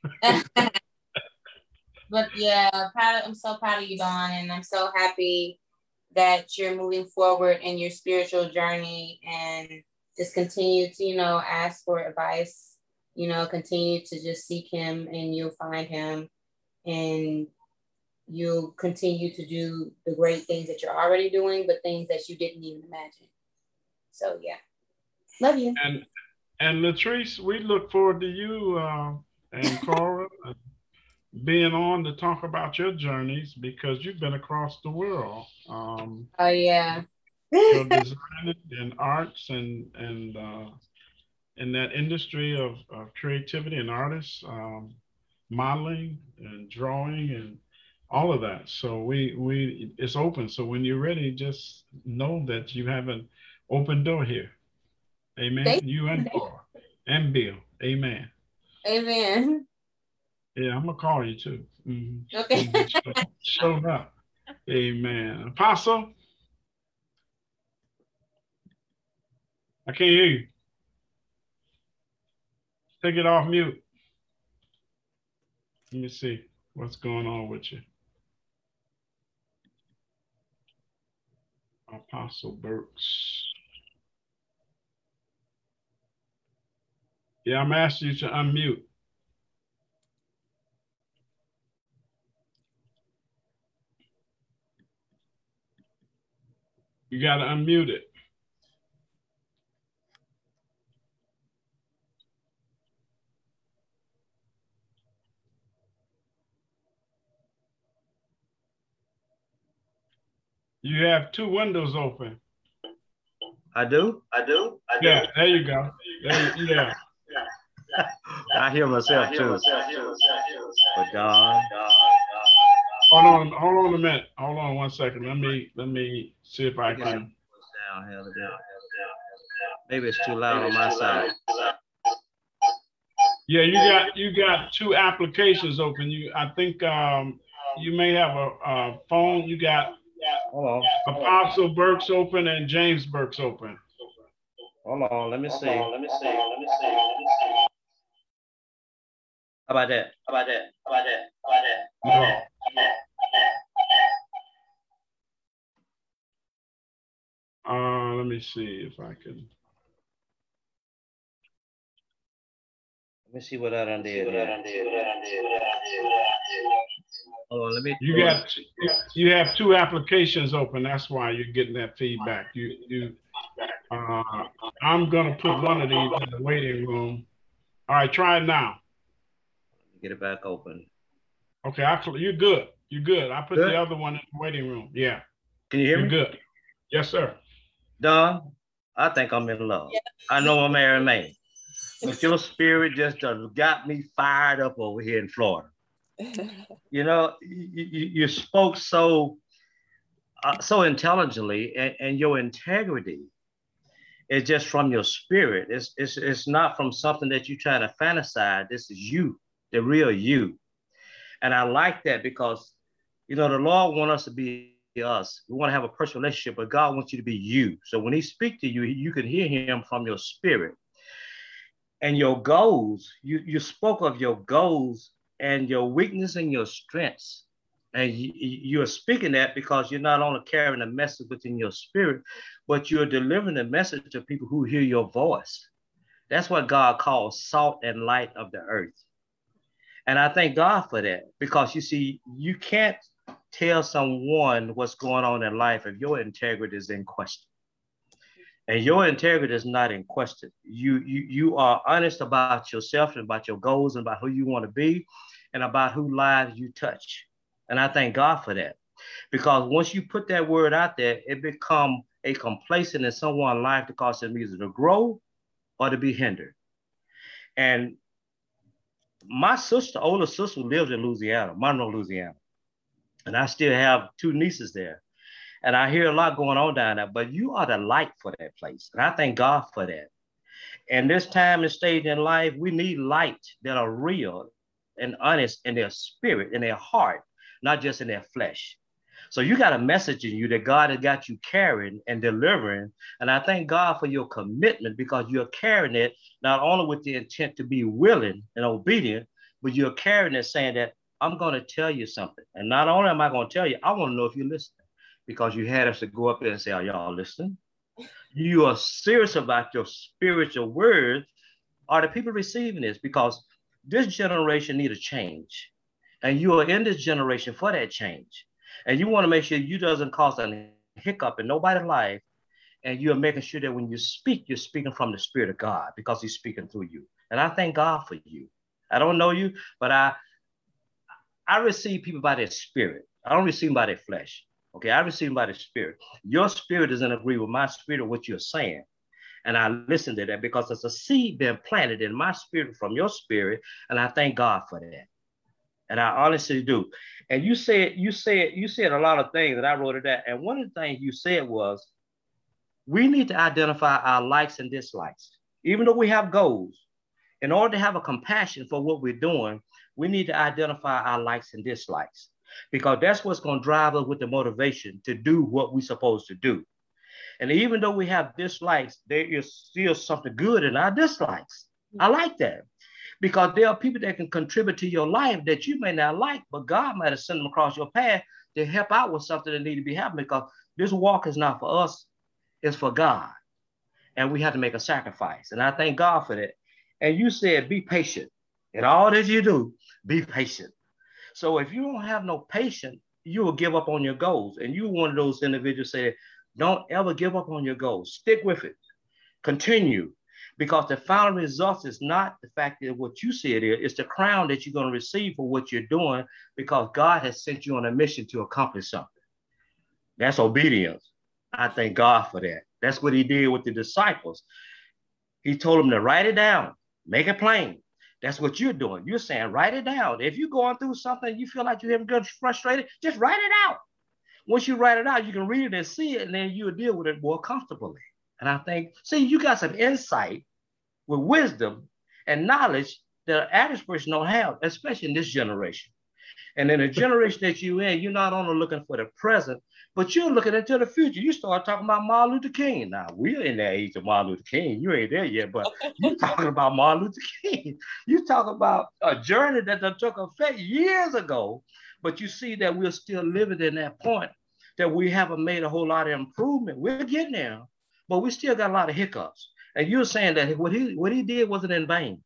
But yeah, proud of, I'm so proud of you, Dawn, and I'm so happy that you're moving forward in your spiritual journey, and just continue to, you know, ask for advice, you know, continue to just seek him, and you'll find him, and you'll continue to do the great things that you're already doing, but things that you didn't even imagine. So yeah, love you. And and Latrice, we look forward to you uh, and Cora being on to talk about your journeys because you've been across the world. Um, oh yeah. your design and arts and and uh, in that industry of, of creativity and artists, um, modeling and drawing and all of that. So we we it's open. So when you're ready, just know that you have an open door here. Amen. Thank you and Paul and Bill. Amen. Amen. Yeah, I'm gonna call you too. Mm-hmm. Okay. Mm-hmm. Showed up. Amen. Apostle, I can't hear you. Take it off mute. Let me see what's going on with you. Apostle Burks. Yeah, I'm asking you to unmute. You got to unmute it. You have two windows open. I do. I do. I do. Yeah, there you go. There you, yeah. I hear myself too. But Don. Hold on. Hold on a minute. Hold on one second. Let me let me see if I can. Maybe it's too loud on my side. Yeah, you got you got two applications open. You, I think um, you may have a, a phone. You got Hold on. Apostle Burks open and James Burks open. Hold on. Let me see. Let me see. Let me see. How about that? How about that? How about that? How about that? How about that? Uh, let me see if I can. Let me see what I done did. Hold on, let me. You got you have two applications open. That's why you're getting that feedback. You you. Uh, I'm gonna put one of these in the waiting room. All right, try it now. Get it back open. Okay, I you're good. You're good. I put good? the other one in the waiting room. Yeah. Can you hear you're me? Good. Yes, sir. Don, I think I'm in love. Yeah. I know I'm married man. But your spirit just done got me fired up over here in Florida. You know, you, you, you spoke so uh, so intelligently, and, and your integrity is just from your spirit. It's, it's, it's not from something that you try to fantasize. This is you, the real you. And I like that because, you know, the Lord wants us to be us. We want to have a personal relationship, but God wants you to be you. So when he speaks to you, you can hear him from your spirit. And your goals, you, you spoke of your goals and your weakness and your strengths. And you, you're speaking that because you're not only carrying a message within your spirit, but you're delivering a message to people who hear your voice. That's what God calls salt and light of the earth. And I thank God for that, because you see, you can't tell someone what's going on in life if your integrity is in question. And your integrity is not in question. You, you, you are honest about yourself and about your goals and about who you want to be and about who lives you touch. And I thank God for that. Because once you put that word out there, it becomes a complacent in someone's life to cause them either to grow or to be hindered. And my sister, older sister, lived in Louisiana, Monroe, Louisiana. And I still have two nieces there. And I hear a lot going on down there, but you are the light for that place. And I thank God for that. And this time and stage in life, we need light that are real and honest in their spirit, in their heart, not just in their flesh. So you got a message in you that God has got you carrying and delivering. And I thank God for your commitment, because you're carrying it not only with the intent to be willing and obedient, but you're carrying it saying that I'm going to tell you something. And not only am I going to tell you, I want to know if you're listening. Because you had us to go up there and say, are y'all listening? You are serious about your spiritual words. Are the people receiving this? Because this generation need a change. And you are in this generation for that change. And you want to make sure you doesn't cause a hiccup in nobody's life. And you're making sure that when you speak, you're speaking from the Spirit of God, because he's speaking through you. And I thank God for you. I don't know you, but I, I receive people by their spirit. I don't receive them by their flesh. Okay, I receive them by the spirit. Your spirit doesn't agree with my spirit of what you're saying. And I listen to that because it's a seed being planted in my spirit from your spirit. And I thank God for that. And I honestly do. And you said, you said, you said a lot of things that I wrote it down. And one of the things you said was, we need to identify our likes and dislikes. Even though we have goals, in order to have a compassion for what we're doing, we need to identify our likes and dislikes, because that's what's going to drive us with the motivation to do what we're supposed to do. And even though we have dislikes, there is still something good in our dislikes. I like that, because there are people that can contribute to your life that you may not like, but God might have sent them across your path to help out with something that need to be happening, because this walk is not for us, it's for God. And we have to make a sacrifice. And I thank God for that. And you said, be patient. In all that you do, be patient. So if you don't have no patience, you will give up on your goals. And you're one of those individuals say, don't ever give up on your goals. Stick with it. Continue. Because the final result is not the fact that what you see it is, it's the crown that you're going to receive for what you're doing, because God has sent you on a mission to accomplish something. That's obedience. I thank God for that. That's what he did with the disciples. He told them to write it down, make it plain. That's what you're doing. You're saying, write it down. If you're going through something, you feel like you're getting frustrated, just write it out. Once you write it out, you can read it and see it, and then you'll deal with it more comfortably. And I think, see, you got some insight with wisdom and knowledge that an average person don't have, especially in this generation. And in the generation that you're in, you're not only looking for the present, but you're looking into the future. You start talking about Martin Luther King. Now, we're in the age of Martin Luther King. You ain't there yet, but you're talking about Martin Luther King. You talk about a journey that took effect years ago, but you see that we're still living in that point, that we haven't made a whole lot of improvement. We're getting there, but we still got a lot of hiccups. And you're saying that what he, what he did wasn't in vain.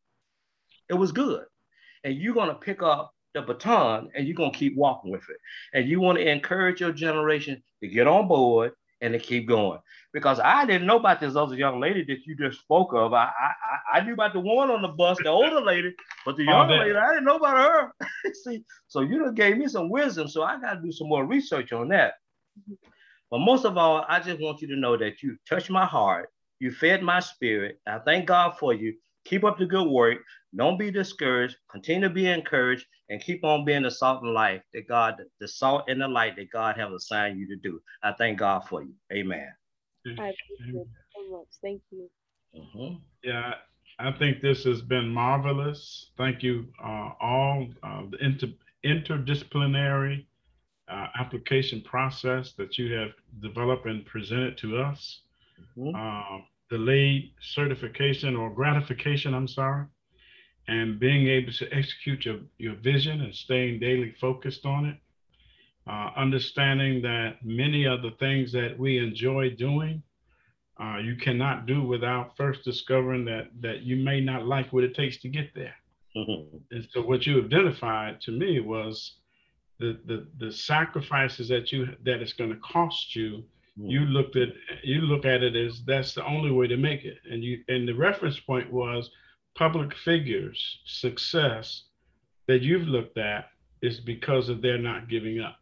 It was good. And you're going to pick up the baton and you're going to keep walking with it. And you want to encourage your generation to get on board and to keep going. Because I didn't know about this other young lady that you just spoke of. I I, I knew about the one on the bus, the older lady, but the younger oh, lady, I didn't know about her. See, so you done gave me some wisdom, so I got to do some more research on that. But most of all, I just want you to know that you touched my heart. You fed my spirit. I thank God for you. Keep up the good work. Don't be discouraged. Continue to be encouraged and keep on being the salt and light that God, the salt and the light that God has assigned you to do. I thank God for you. Amen. I appreciate it so much. Thank you. Mm-hmm. Yeah, I think this has been marvelous. Thank you uh, all. Uh, the inter interdisciplinary uh, application process that you have developed and presented to us. Mm-hmm. uh, delayed certification or gratification, I'm sorry, and being able to execute your, your vision and staying daily focused on it. Uh, understanding that many of the things that we enjoy doing, uh, you cannot do without first discovering that, that you may not like what it takes to get there. Mm-hmm. And so what you identified to me was the, the, the sacrifices that you, that it's going to cost you. You looked at you look at it as that's the only way to make it, and you and the reference point was public figures' success that you've looked at is because of their not giving up,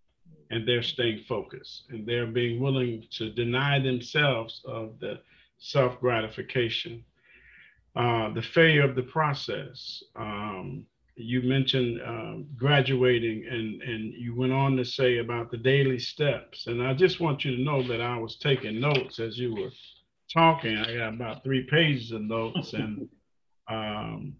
and they're staying focused, and they're being willing to deny themselves of the self gratification, uh, the failure of the process. Um, You mentioned uh, graduating, and, and you went on to say about the daily steps. And I just want you to know that I was taking notes as you were talking. I got about three pages of notes, and um,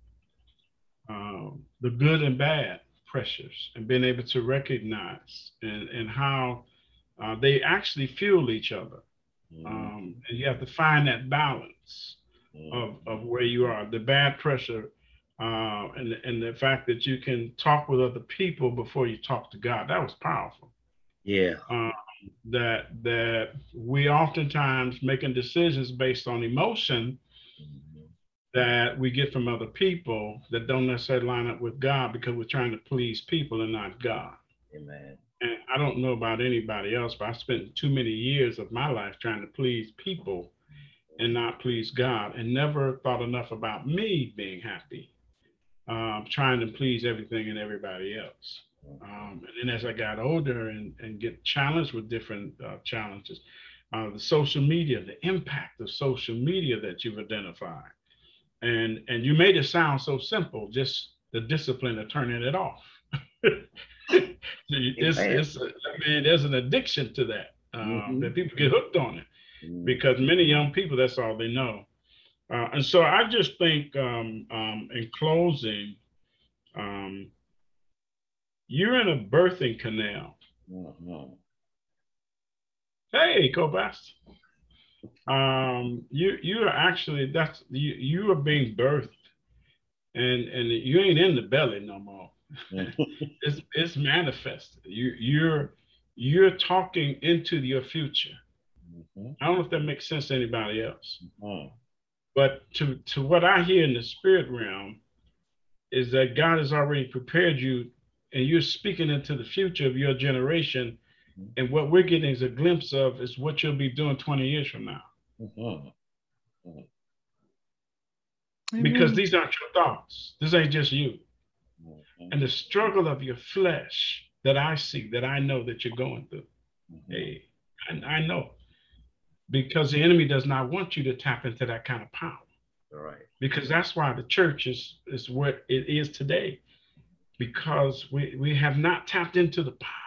uh, the good and bad pressures, and being able to recognize and, and how uh, they actually fuel each other. Mm-hmm. um, and you have to find that balance mm-hmm. of, of where you are. The bad pressure, Uh, and, and the fact that you can talk with other people before you talk to God, that was powerful. Yeah. Um, that that we oftentimes making decisions based on emotion that we get from other people that don't necessarily line up with God, because we're trying to please people and not God. Amen. And I don't know about anybody else, but I spent too many years of my life trying to please people and not please God, and never thought enough about me being happy. Uh, trying to please everything and everybody else. Um, and then as I got older and, and get challenged with different uh, challenges, uh, the social media, the impact of social media that you've identified. And, and you made it sound so simple, just the discipline of turning it off. it's, it's, I mean, there's an addiction to that, um, mm-hmm. that people get hooked on it, mm-hmm. because many young people, that's all they know. Uh, and so I just think um, um, in closing, um, you're in a birthing canal. Mm-hmm. Hey, co-pastor. Um, you you are actually that's you you are being birthed, and and you ain't in the belly no more. it's it's manifested. You you're you're talking into your future. Mm-hmm. I don't know if that makes sense to anybody else. Mm-hmm. But to to what I hear in the spirit realm is that God has already prepared you, and you're speaking into the future of your generation. Mm-hmm. And what we're getting is a glimpse of is what you'll be doing twenty years from now. Mm-hmm. Mm-hmm. Because these aren't your thoughts. This ain't just you. Mm-hmm. And the struggle of your flesh that I see, that I know that you're going through. Mm-hmm. Hey, I, I know. Because the enemy does not want you to tap into that kind of power. All right. Because that's why the church is, is what it is today. Because we, we have not tapped into the power.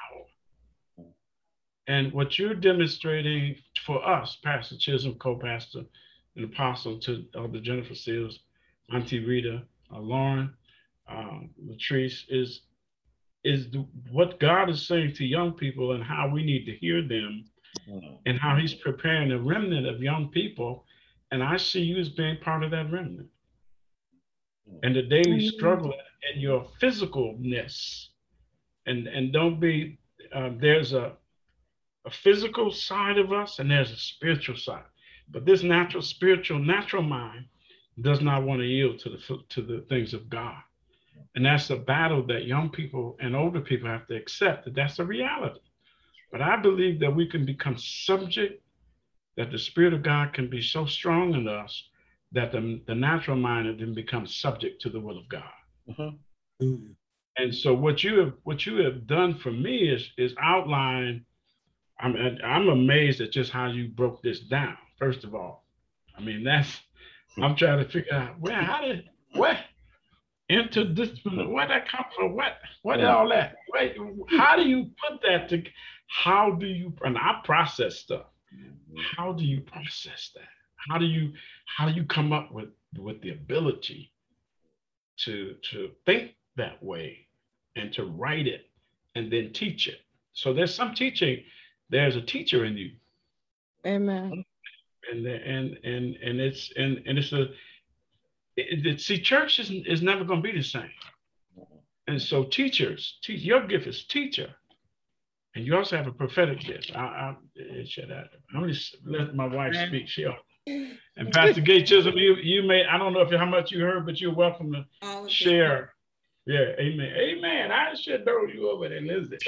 And what you're demonstrating for us, Pastor Chisholm, co-pastor, and apostle to Elder Jennifer Seals, Auntie Rita, uh, Lauren, uh, Latrice, is, is the, what God is saying to young people and how we need to hear them, mm-hmm. and how he's preparing a remnant of young people. And I see you as being part of that remnant. Mm-hmm. And the daily mm-hmm. struggle in your physicalness. And, and don't be, uh, there's a, a physical side of us and there's a spiritual side, but this natural spiritual natural mind does not want to yield to the to the things of God. And that's a battle that young people and older people have to accept, that that's a reality. But I believe that we can become subject, that the Spirit of God can be so strong in us that the, the natural mind then becomes subject to the will of God. Mm-hmm. And so what you have what you have done for me is is outline. I'm I'm amazed at just how you broke this down. First of all, I mean that's I'm trying to figure out where how did what interdisciplinary where that come from? What what yeah. all that? Wait, how do you put that to? How do you and I process stuff? How do you process that? How do you how do you come up with with the ability to to think that way and to write it and then teach it? So there's some teaching. There's a teacher in you. Amen. And and and and it's and and it's a it, it, see, church is is never going to be the same. And so teachers, teach, your gift is teacher, and you also have a prophetic gift. I I should I, I'm going to let my wife speak. She and Pastor Gay Chisholm, you you may I don't know if how much you heard, but you're welcome to share. Yeah, amen, amen. I should throw you over there, Elizabeth.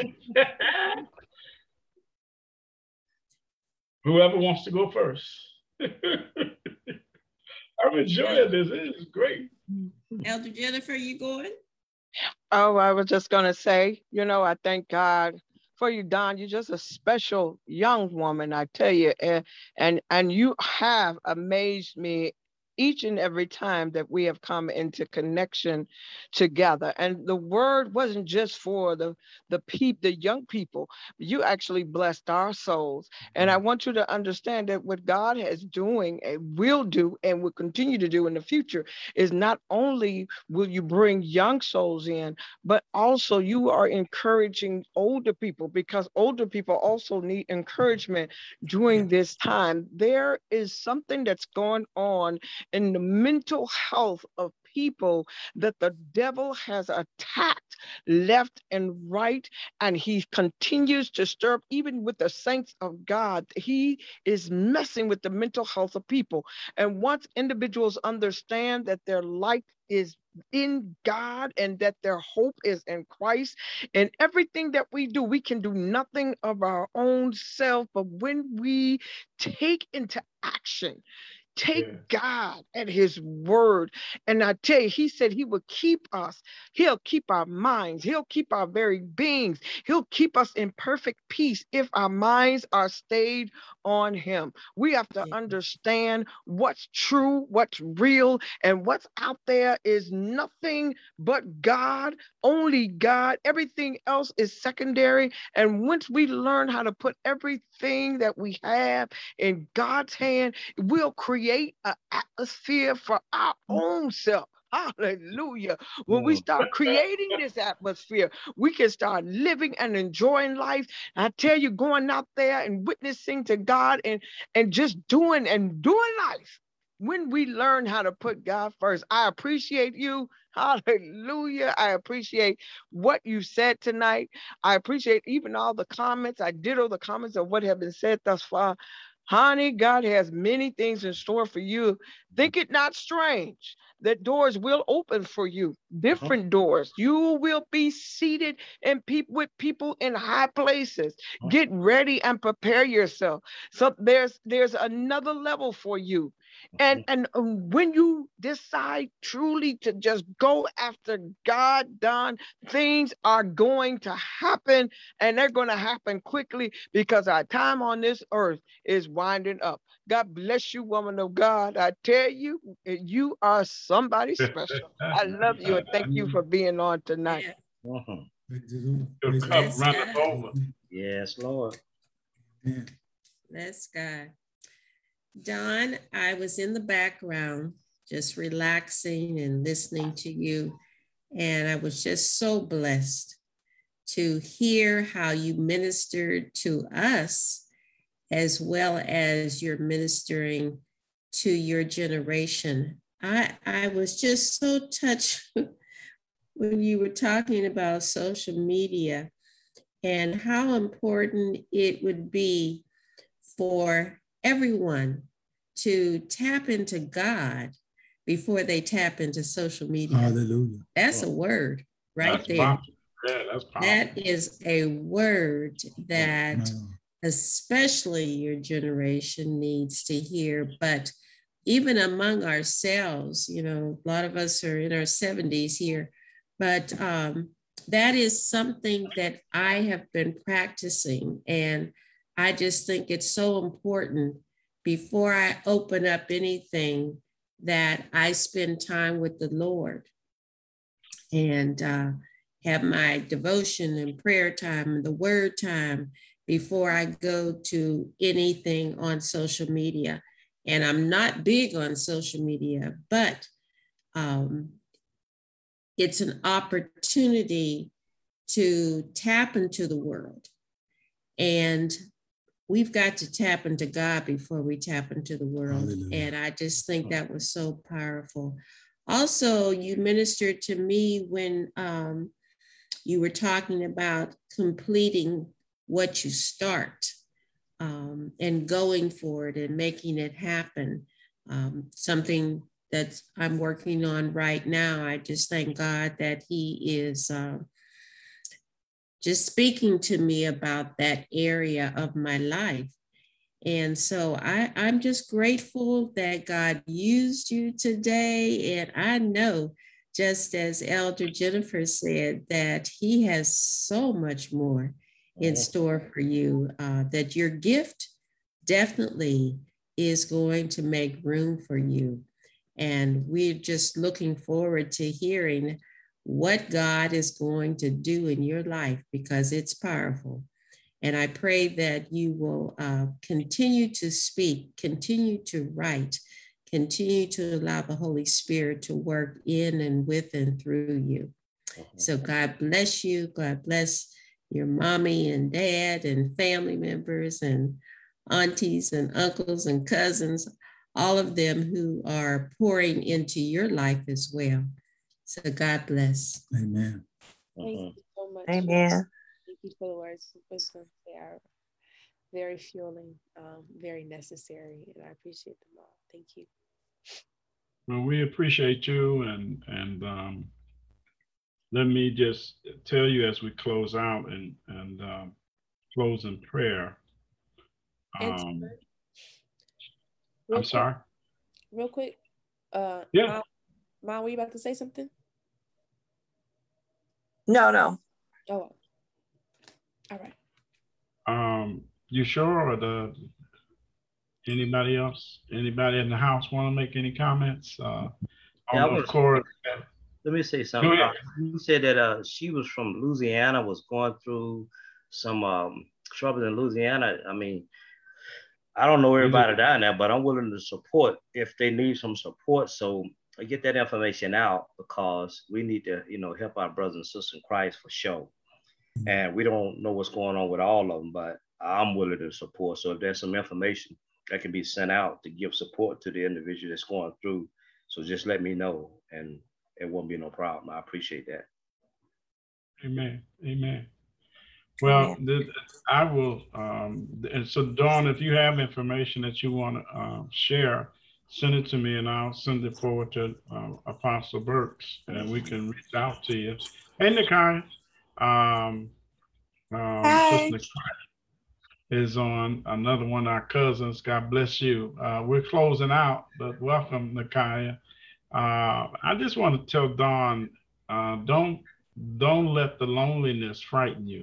Whoever wants to go first. I'm enjoying this. This is great. Elder Jennifer, you going? Oh, I was just going to say, you know, I thank God for you, Don. You're just a special young woman, I tell you. And, and, and you have amazed me each and every time that we have come into connection together. And the word wasn't just for the the peop, the young people. You actually blessed our souls. And I want you to understand that what God is doing and will do and will continue to do in the future is not only will you bring young souls in, but also you are encouraging older people, because older people also need encouragement during this time. There is something that's going on in the mental health of people that the devil has attacked left and right, and he continues to stir up even with the saints of God. He is messing with the mental health of people. And once individuals understand that their light is in God and that their hope is in Christ, and everything that we do, we can do nothing of our own self, but when we take into action Take Yes. God at his word. And I tell you, he said he would keep us. He'll keep our minds. He'll keep our very beings. He'll keep us in perfect peace if our minds are stayed on him. We have to Yeah. understand what's true, what's real, and what's out there is nothing but God, only God. Everything else is secondary. And once we learn how to put everything that we have in God's hand, we'll create an atmosphere for our own self. Hallelujah. When we start creating this atmosphere, we can start living and enjoying life. I tell you, going out there and witnessing to God and, and just doing and doing life. When we learn how to put God first, I appreciate you. Hallelujah. I appreciate what you said tonight. I appreciate even all the comments. I ditto the comments of what have been said thus far. Honey, God has many things in store for you. Think it not strange that doors will open for you, different uh-huh. doors. You will be seated in pe- with people in high places. Uh-huh. Get ready and prepare yourself. So there's there's another level for you. And, and when you decide truly to just go after God done, things are going to happen, and they're going to happen quickly because our time on this earth is winding up. God bless you, woman of God. I tell you, you are somebody special. I love you and thank you for being on tonight. Yeah. Uh-huh. Cup runneth over. Yes, Lord. Yeah. Bless God. Don, I was in the background, just relaxing and listening to you. And I was just so blessed to hear how you ministered to us, as well as you're ministering to your generation. I, I was just so touched when you were talking about social media and how important it would be for everyone to tap into God before they tap into social media. Hallelujah. That's a word right that's there. Powerful. Yeah, that's powerful. That is a word that oh, especially your generation needs to hear. But even among ourselves, you know, a lot of us are in our seventies here, but um, that is something that I have been practicing. And I just think it's so important before I open up anything that I spend time with the Lord and uh, have my devotion and prayer time and the word time before I go to anything on social media. And I'm not big on social media, but um, it's an opportunity to tap into the world. And we've got to tap into God before we tap into the world. Hallelujah. And I just think that was so powerful. Also, you ministered to me when um, you were talking about completing what you start um, and going for it and making it happen. Um, something that I'm working on right now. I just thank God that he is uh, just speaking to me about that area of my life. And so I, I'm just grateful that God used you today. And I know, just as Elder Jennifer said, that he has so much more in store for you, uh, that your gift definitely is going to make room for you. And we're just looking forward to hearing what God is going to do in your life, because it's powerful. And I pray that you will uh, continue to speak, continue to write, continue to allow the Holy Spirit to work in and with and through you. So God bless you. God bless your mommy and dad and family members and aunties and uncles and cousins, all of them who are pouring into your life as well. So God bless. Amen. Thank you so much. Amen. Thank you for the words of wisdom. They are very fueling, um, very necessary, and I appreciate them all. Thank you. Well, we appreciate you, and and um, let me just tell you as we close out and and um, close in prayer. Um, I'm sorry. real quick. Uh, yeah. Mom, Mom, were you about to say something? No, no. Oh, all right. Um, you sure, or the anybody else? Anybody in the house want to make any comments? Uh, Yeah, I of was, course. let me say something. Uh, you said that uh, she was from Louisiana, was going through some um, trouble in Louisiana. I mean, I don't know everybody down there, but I'm willing to support if they need some support. So I get that information out, because we need to, you know, help our brothers and sisters in Christ for sure. And we don't know what's going on with all of them, but I'm willing to support. So if there's some information that can be sent out to give support to the individual that's going through, so just let me know, and it won't be no problem. I appreciate that. Amen. Amen. Well, the, I will, um, and so Dawn, if you have information that you want to uh, share, send it to me and I'll send it forward to uh, Apostle Burks, and we can reach out to you. Hey, Nakai, um, um, Sister Nakai is on, another one of our cousins. God bless you. Uh, we're closing out, but welcome, Nakai. Uh, I just want to tell Dawn, uh, don't, don't let the loneliness frighten you.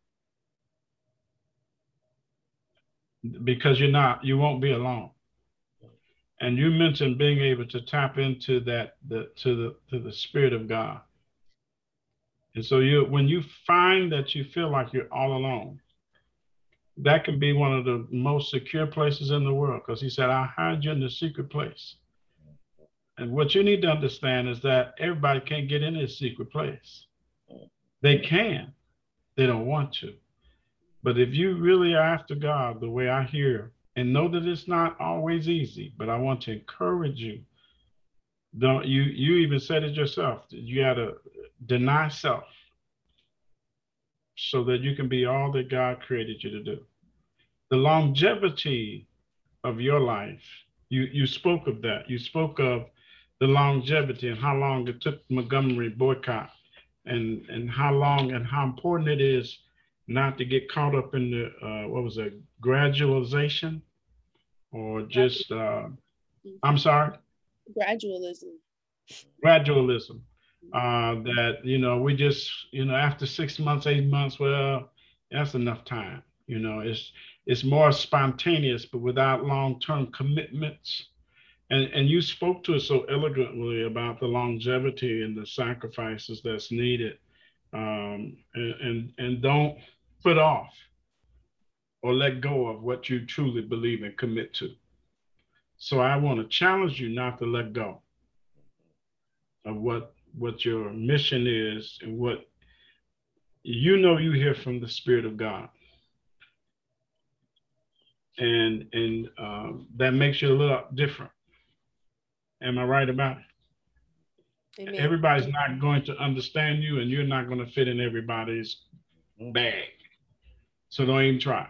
Because you're not, you won't be alone. And you mentioned being able to tap into that, the, to the, to the Spirit of God. And so you, when you find that you feel like you're all alone, that can be one of the most secure places in the world, because he said, I'll hide you in the secret place. And what you need to understand is that everybody can't get in this secret place. They can, they don't want to. But if you really are after God, the way I hear, and know that it's not always easy, but I want to encourage you. Don't you, you even said it yourself, you got to deny self so that you can be all that God created you to do. The longevity of your life, you, you spoke of that. You spoke of the longevity and how long it took Montgomery boycott, and, and how long and how important it is not to get caught up in the, uh, what was it, gradualization, or just, uh, I'm sorry? Gradualism. Gradualism. Uh, that, you know, we just, you know, after six months, eight months, well, that's enough time. You know, it's, it's more spontaneous, but without long-term commitments. And, and you spoke to us so elegantly about the longevity and the sacrifices that's needed. Um, and, and, and don't put off or let go of what you truly believe and commit to. So I want to challenge you not to let go of what, what your mission is, and what you know you hear from the Spirit of God. And, and um, that makes you a little different. Am I right about it? Amen. Everybody's not going to understand you, and you're not going to fit in everybody's bag. So don't even try.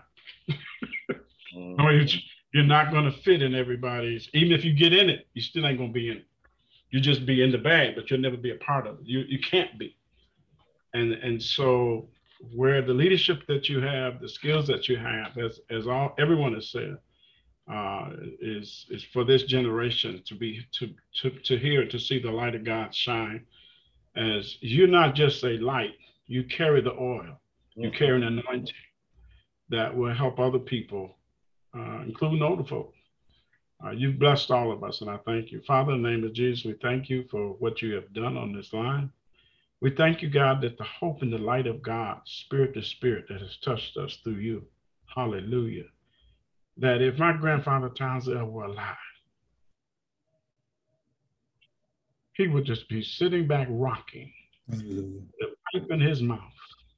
You're not going to fit in everybody's, even if you get in it, you still ain't going to be in it. You just be in the bag, but you'll never be a part of it. You, you can't be. And, and so where the leadership that you have, the skills that you have, as, as all everyone has said, uh, is, is for this generation to be, to, to, to hear, to see the light of God shine. As you're not just a light, you carry the oil, you carry an anointing that will help other people, uh, including older folk. Uh, you've blessed all of us, and I thank you. Father, in the name of Jesus, we thank you for what you have done on this line. We thank you, God, that the hope and the light of God, spirit to spirit, that has touched us through you. Hallelujah. That if my grandfather Townsend were alive, he would just be sitting back rocking, with a pipe in his mouth,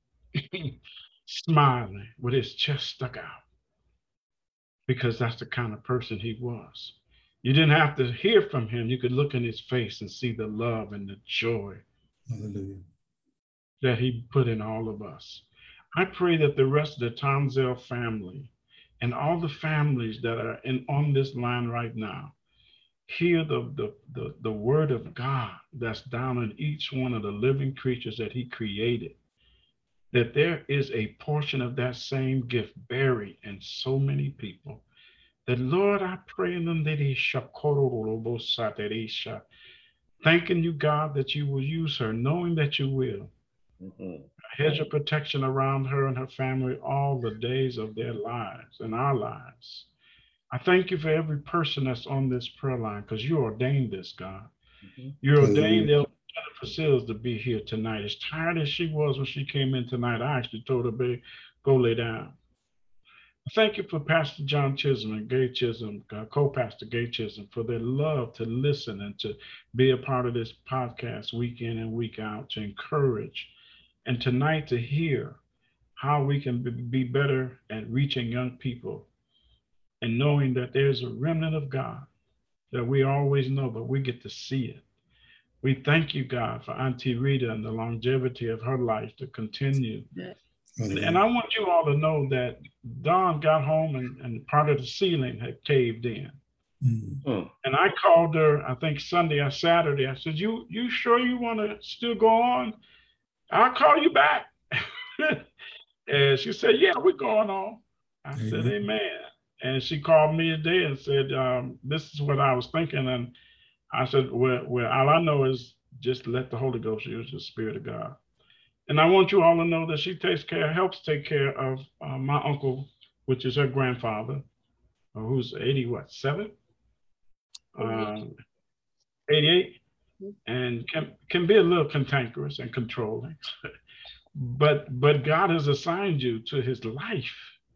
smiling with his chest stuck out, because that's the kind of person he was. You didn't have to hear from him. You could look in his face and see the love and the joy Hallelujah. That he put in all of us. I pray that the rest of the Townsend family and all the families that are in on this line right now hear the, the, the, the word of God that's down in each one of the living creatures that he created, that there is a portion of that same gift buried in so many people, That, Lord, I pray in the name of thanking you, God, that you will use her, knowing that you will. Mm-hmm. A hedge of protection around her and her family all the days of their lives and our lives. I thank you for every person that's on this prayer line, because you ordained this, God. Mm-hmm. You ordained Jennifer Seals to be here tonight. As tired as she was when she came in tonight, I actually told her, baby, go lay down. Thank you for Pastor John Chisholm and Gay Chisholm, uh, co-pastor Gay Chisholm, for their love to listen and to be a part of this podcast week in and week out, to encourage, and tonight to hear how we can be better at reaching young people and knowing that there's a remnant of God that we always know, but we get to see it. We thank you, God, for Auntie Rita and the longevity of her life to continue. Yeah. And, and I want you all to know that Dawn got home and, and part of the ceiling had caved in. Mm-hmm. And I called her, I think Sunday or Saturday. I said, you, you sure you want to still go on? I'll call you back. And she said, yeah, we're going on. I mm-hmm. said, amen. And she called me today and said, um, this is what I was thinking. And I said, well, well, all I know is just let the Holy Ghost use the Spirit of God. And I want you all to know that she takes care, helps take care of uh, my uncle, which is her grandfather, uh, who's eighty, what, seven? Uh, eighty-eight, and can, can be a little cantankerous and controlling. but, but God has assigned you to his life.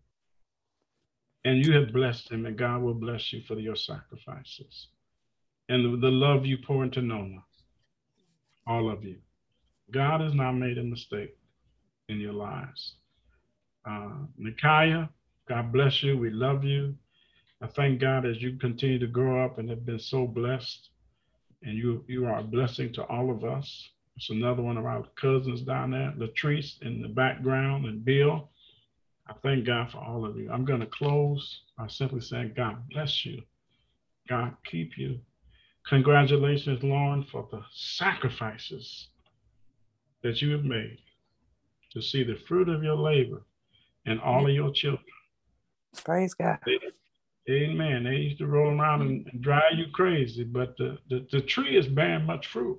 And you have blessed him, and God will bless you for your sacrifices. And the, the love you pour into Nona, all of you. God has not made a mistake in your lives. Uh, Nikaya, God bless you. We love you. I thank God as you continue to grow up and have been so blessed. And you, you are a blessing to all of us. It's another one of our cousins down there, Latrice in the background, and Bill. I thank God for all of you. I'm going to close by simply saying, God bless you. God keep you. Congratulations, Lauren, for the sacrifices that you have made to see the fruit of your labor and all of your children. Praise God. Amen. They used to roll around and, and drive you crazy, but the, the, the tree is bearing much fruit.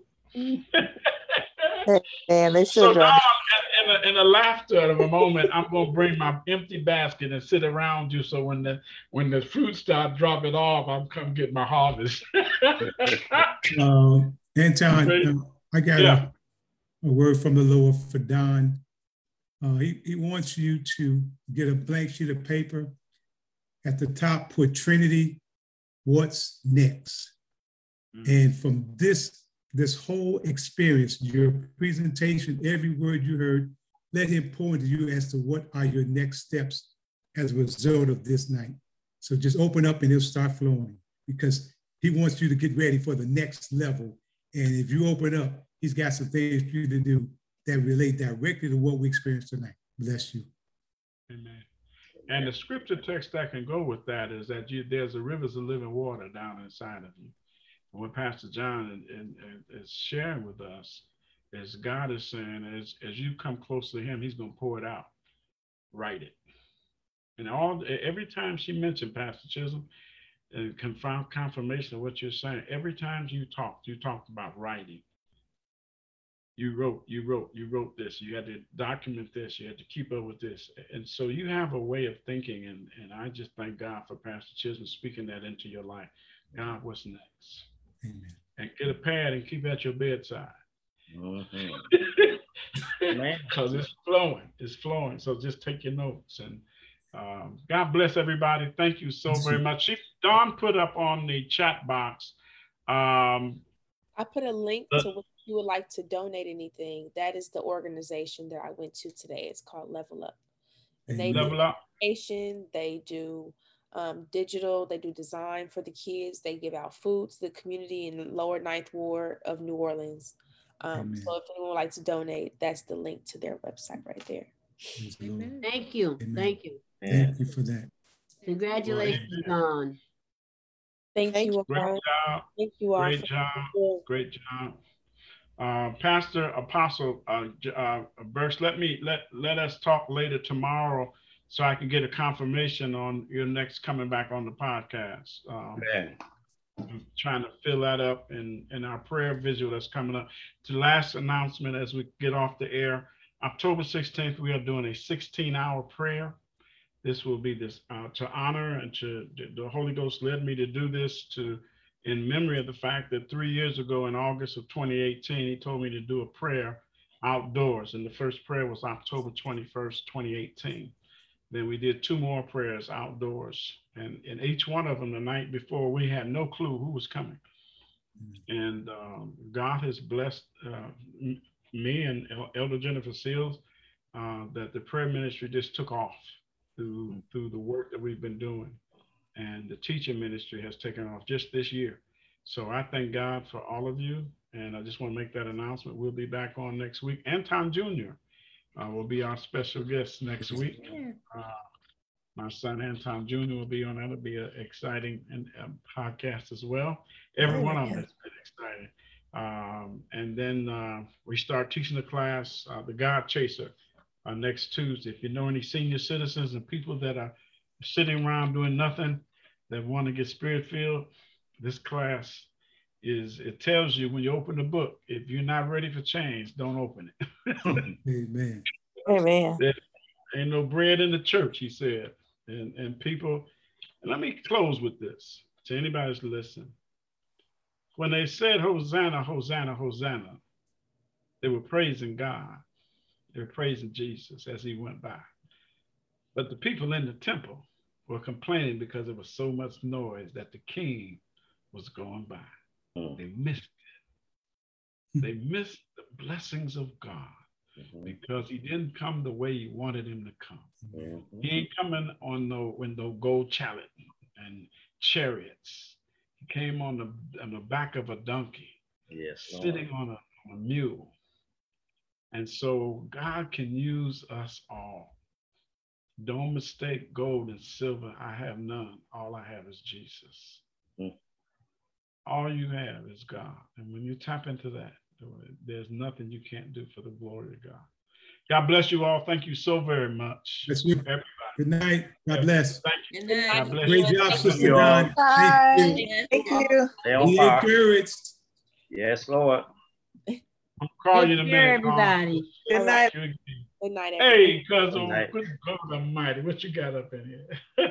And they so now, in a, in a laughter of a moment, I'm going to bring my empty basket and sit around you. So when the when the fruit start dropping off, I'm come get my harvest. uh, Anton, uh, I got yeah. a, a word from the Lord for Don. Uh, he, he wants you to get a blank sheet of paper. At the top, put Trinity, what's next? Mm-hmm. And from this This whole experience, your presentation, every word you heard, let him point to you as to what are your next steps as a result of this night. So just open up and he'll start flowing, because he wants you to get ready for the next level. And if you open up, he's got some things for you to do that relate directly to what we experienced tonight. Bless you. Amen. And the scripture text that can go with that is that you, there's a rivers of living water down inside of you. What Pastor John and, and, and is sharing with us is God is saying, as, as you come close to him, he's going to pour it out. Write it. And all every time she mentioned Pastor Chisholm, and confirm confirmation of what you're saying, every time you talked, you talked about writing. You wrote, you wrote, you wrote this. You had to document this. You had to keep up with this. And so you have a way of thinking. And, and I just thank God for Pastor Chisholm speaking that into your life. God, what's next? Amen. And get a pad and keep at your bedside. Mm-hmm. Because it's flowing, it's flowing. So just take your notes. And um, God bless everybody. Thank you so very much. She, Dawn put up on the chat box. Um, I put a link uh, to what you would like to donate anything. That is the organization that I went to today. It's called Level Up. And they Level do Up. Education, they do Um, digital, they do design for the kids, they give out food to the community in the lower ninth ward of New Orleans. Um, so if anyone would like to donate, that's the link to their website right there. Amen. Thank you. Amen. Thank you. Thank you for that. Congratulations, Dawn. Thank, Thank you. Great all. job. Thank you all. Great job. Great job. Uh, Pastor Apostle uh, uh, Burks, let me let let us talk later tomorrow so I can get a confirmation on your next coming back on the podcast. Um, Man. I'm trying to fill that up in, in our prayer visual that's coming up. The last announcement as we get off the air, October sixteenth, we are doing a sixteen hour prayer. This will be this uh, to honor and to the Holy Ghost led me to do this to in memory of the fact that three years ago in August of twenty eighteen, he told me to do a prayer outdoors. And the first prayer was October twenty-first, twenty eighteen. Then we did two more prayers outdoors. And in each one of them the night before, we had no clue who was coming. And um, God has blessed uh, me and Elder Jennifer Seals uh, that the prayer ministry just took off through, through the work that we've been doing. And the teaching ministry has taken off just this year. So I thank God for all of you. And I just want to make that announcement. We'll be back on next week. Anton Junior Uh, will be our special guest next week. Uh, my son Anton Junior will be on that. It'll be an exciting and, um, podcast as well. Every one of them has been exciting. Um, and then uh, we start teaching the class, uh, the God Chaser, uh, next Tuesday. If you know any senior citizens and people that are sitting around doing nothing that want to get spirit filled, this class is, it tells you when you open the book, if you're not ready for change, don't open it. Amen. Amen. There ain't no bread in the church, he said. And, and people, and let me close with this to anybody that's listening. When they said, Hosanna, Hosanna, Hosanna, they were praising God. They were praising Jesus as he went by. But the people in the temple were complaining because there was so much noise that the king was going by. They missed it. They missed the blessings of God because he didn't come the way you wanted him to come. Mm-hmm. He ain't coming on no, with no gold chariot and chariots. He came on the, on the back of a donkey, yes, sitting on a, on a mule. And so God can use us all. Don't mistake gold and silver. I have none. All I have is Jesus. Mm. All you have is God. And when you tap into that, there's nothing you can't do for the glory of God. God bless you all. Thank you so very much. Bless you. Everybody. Good night. God bless. Thank you. Good night. God bless Great you. job, Thank Sister you. Don. Thank you. Thank you. Be encouraged. Yes, Lord. I'll call Take you in a care, minute. everybody. Good night. Good night, everybody. Hey, cousin, Good good God Almighty, what you got up in here?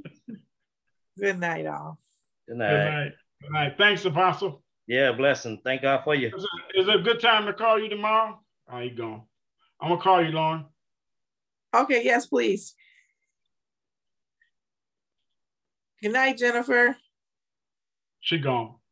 Good night, all. Good Good night. night. Good night. Thanks, Apostle. Yeah, blessing. Thank God for you. Is it, is it a good time to call you tomorrow? Oh, you gone. I'm gonna call you, Lauren. Okay, yes, please. Good night, Jennifer. She gone.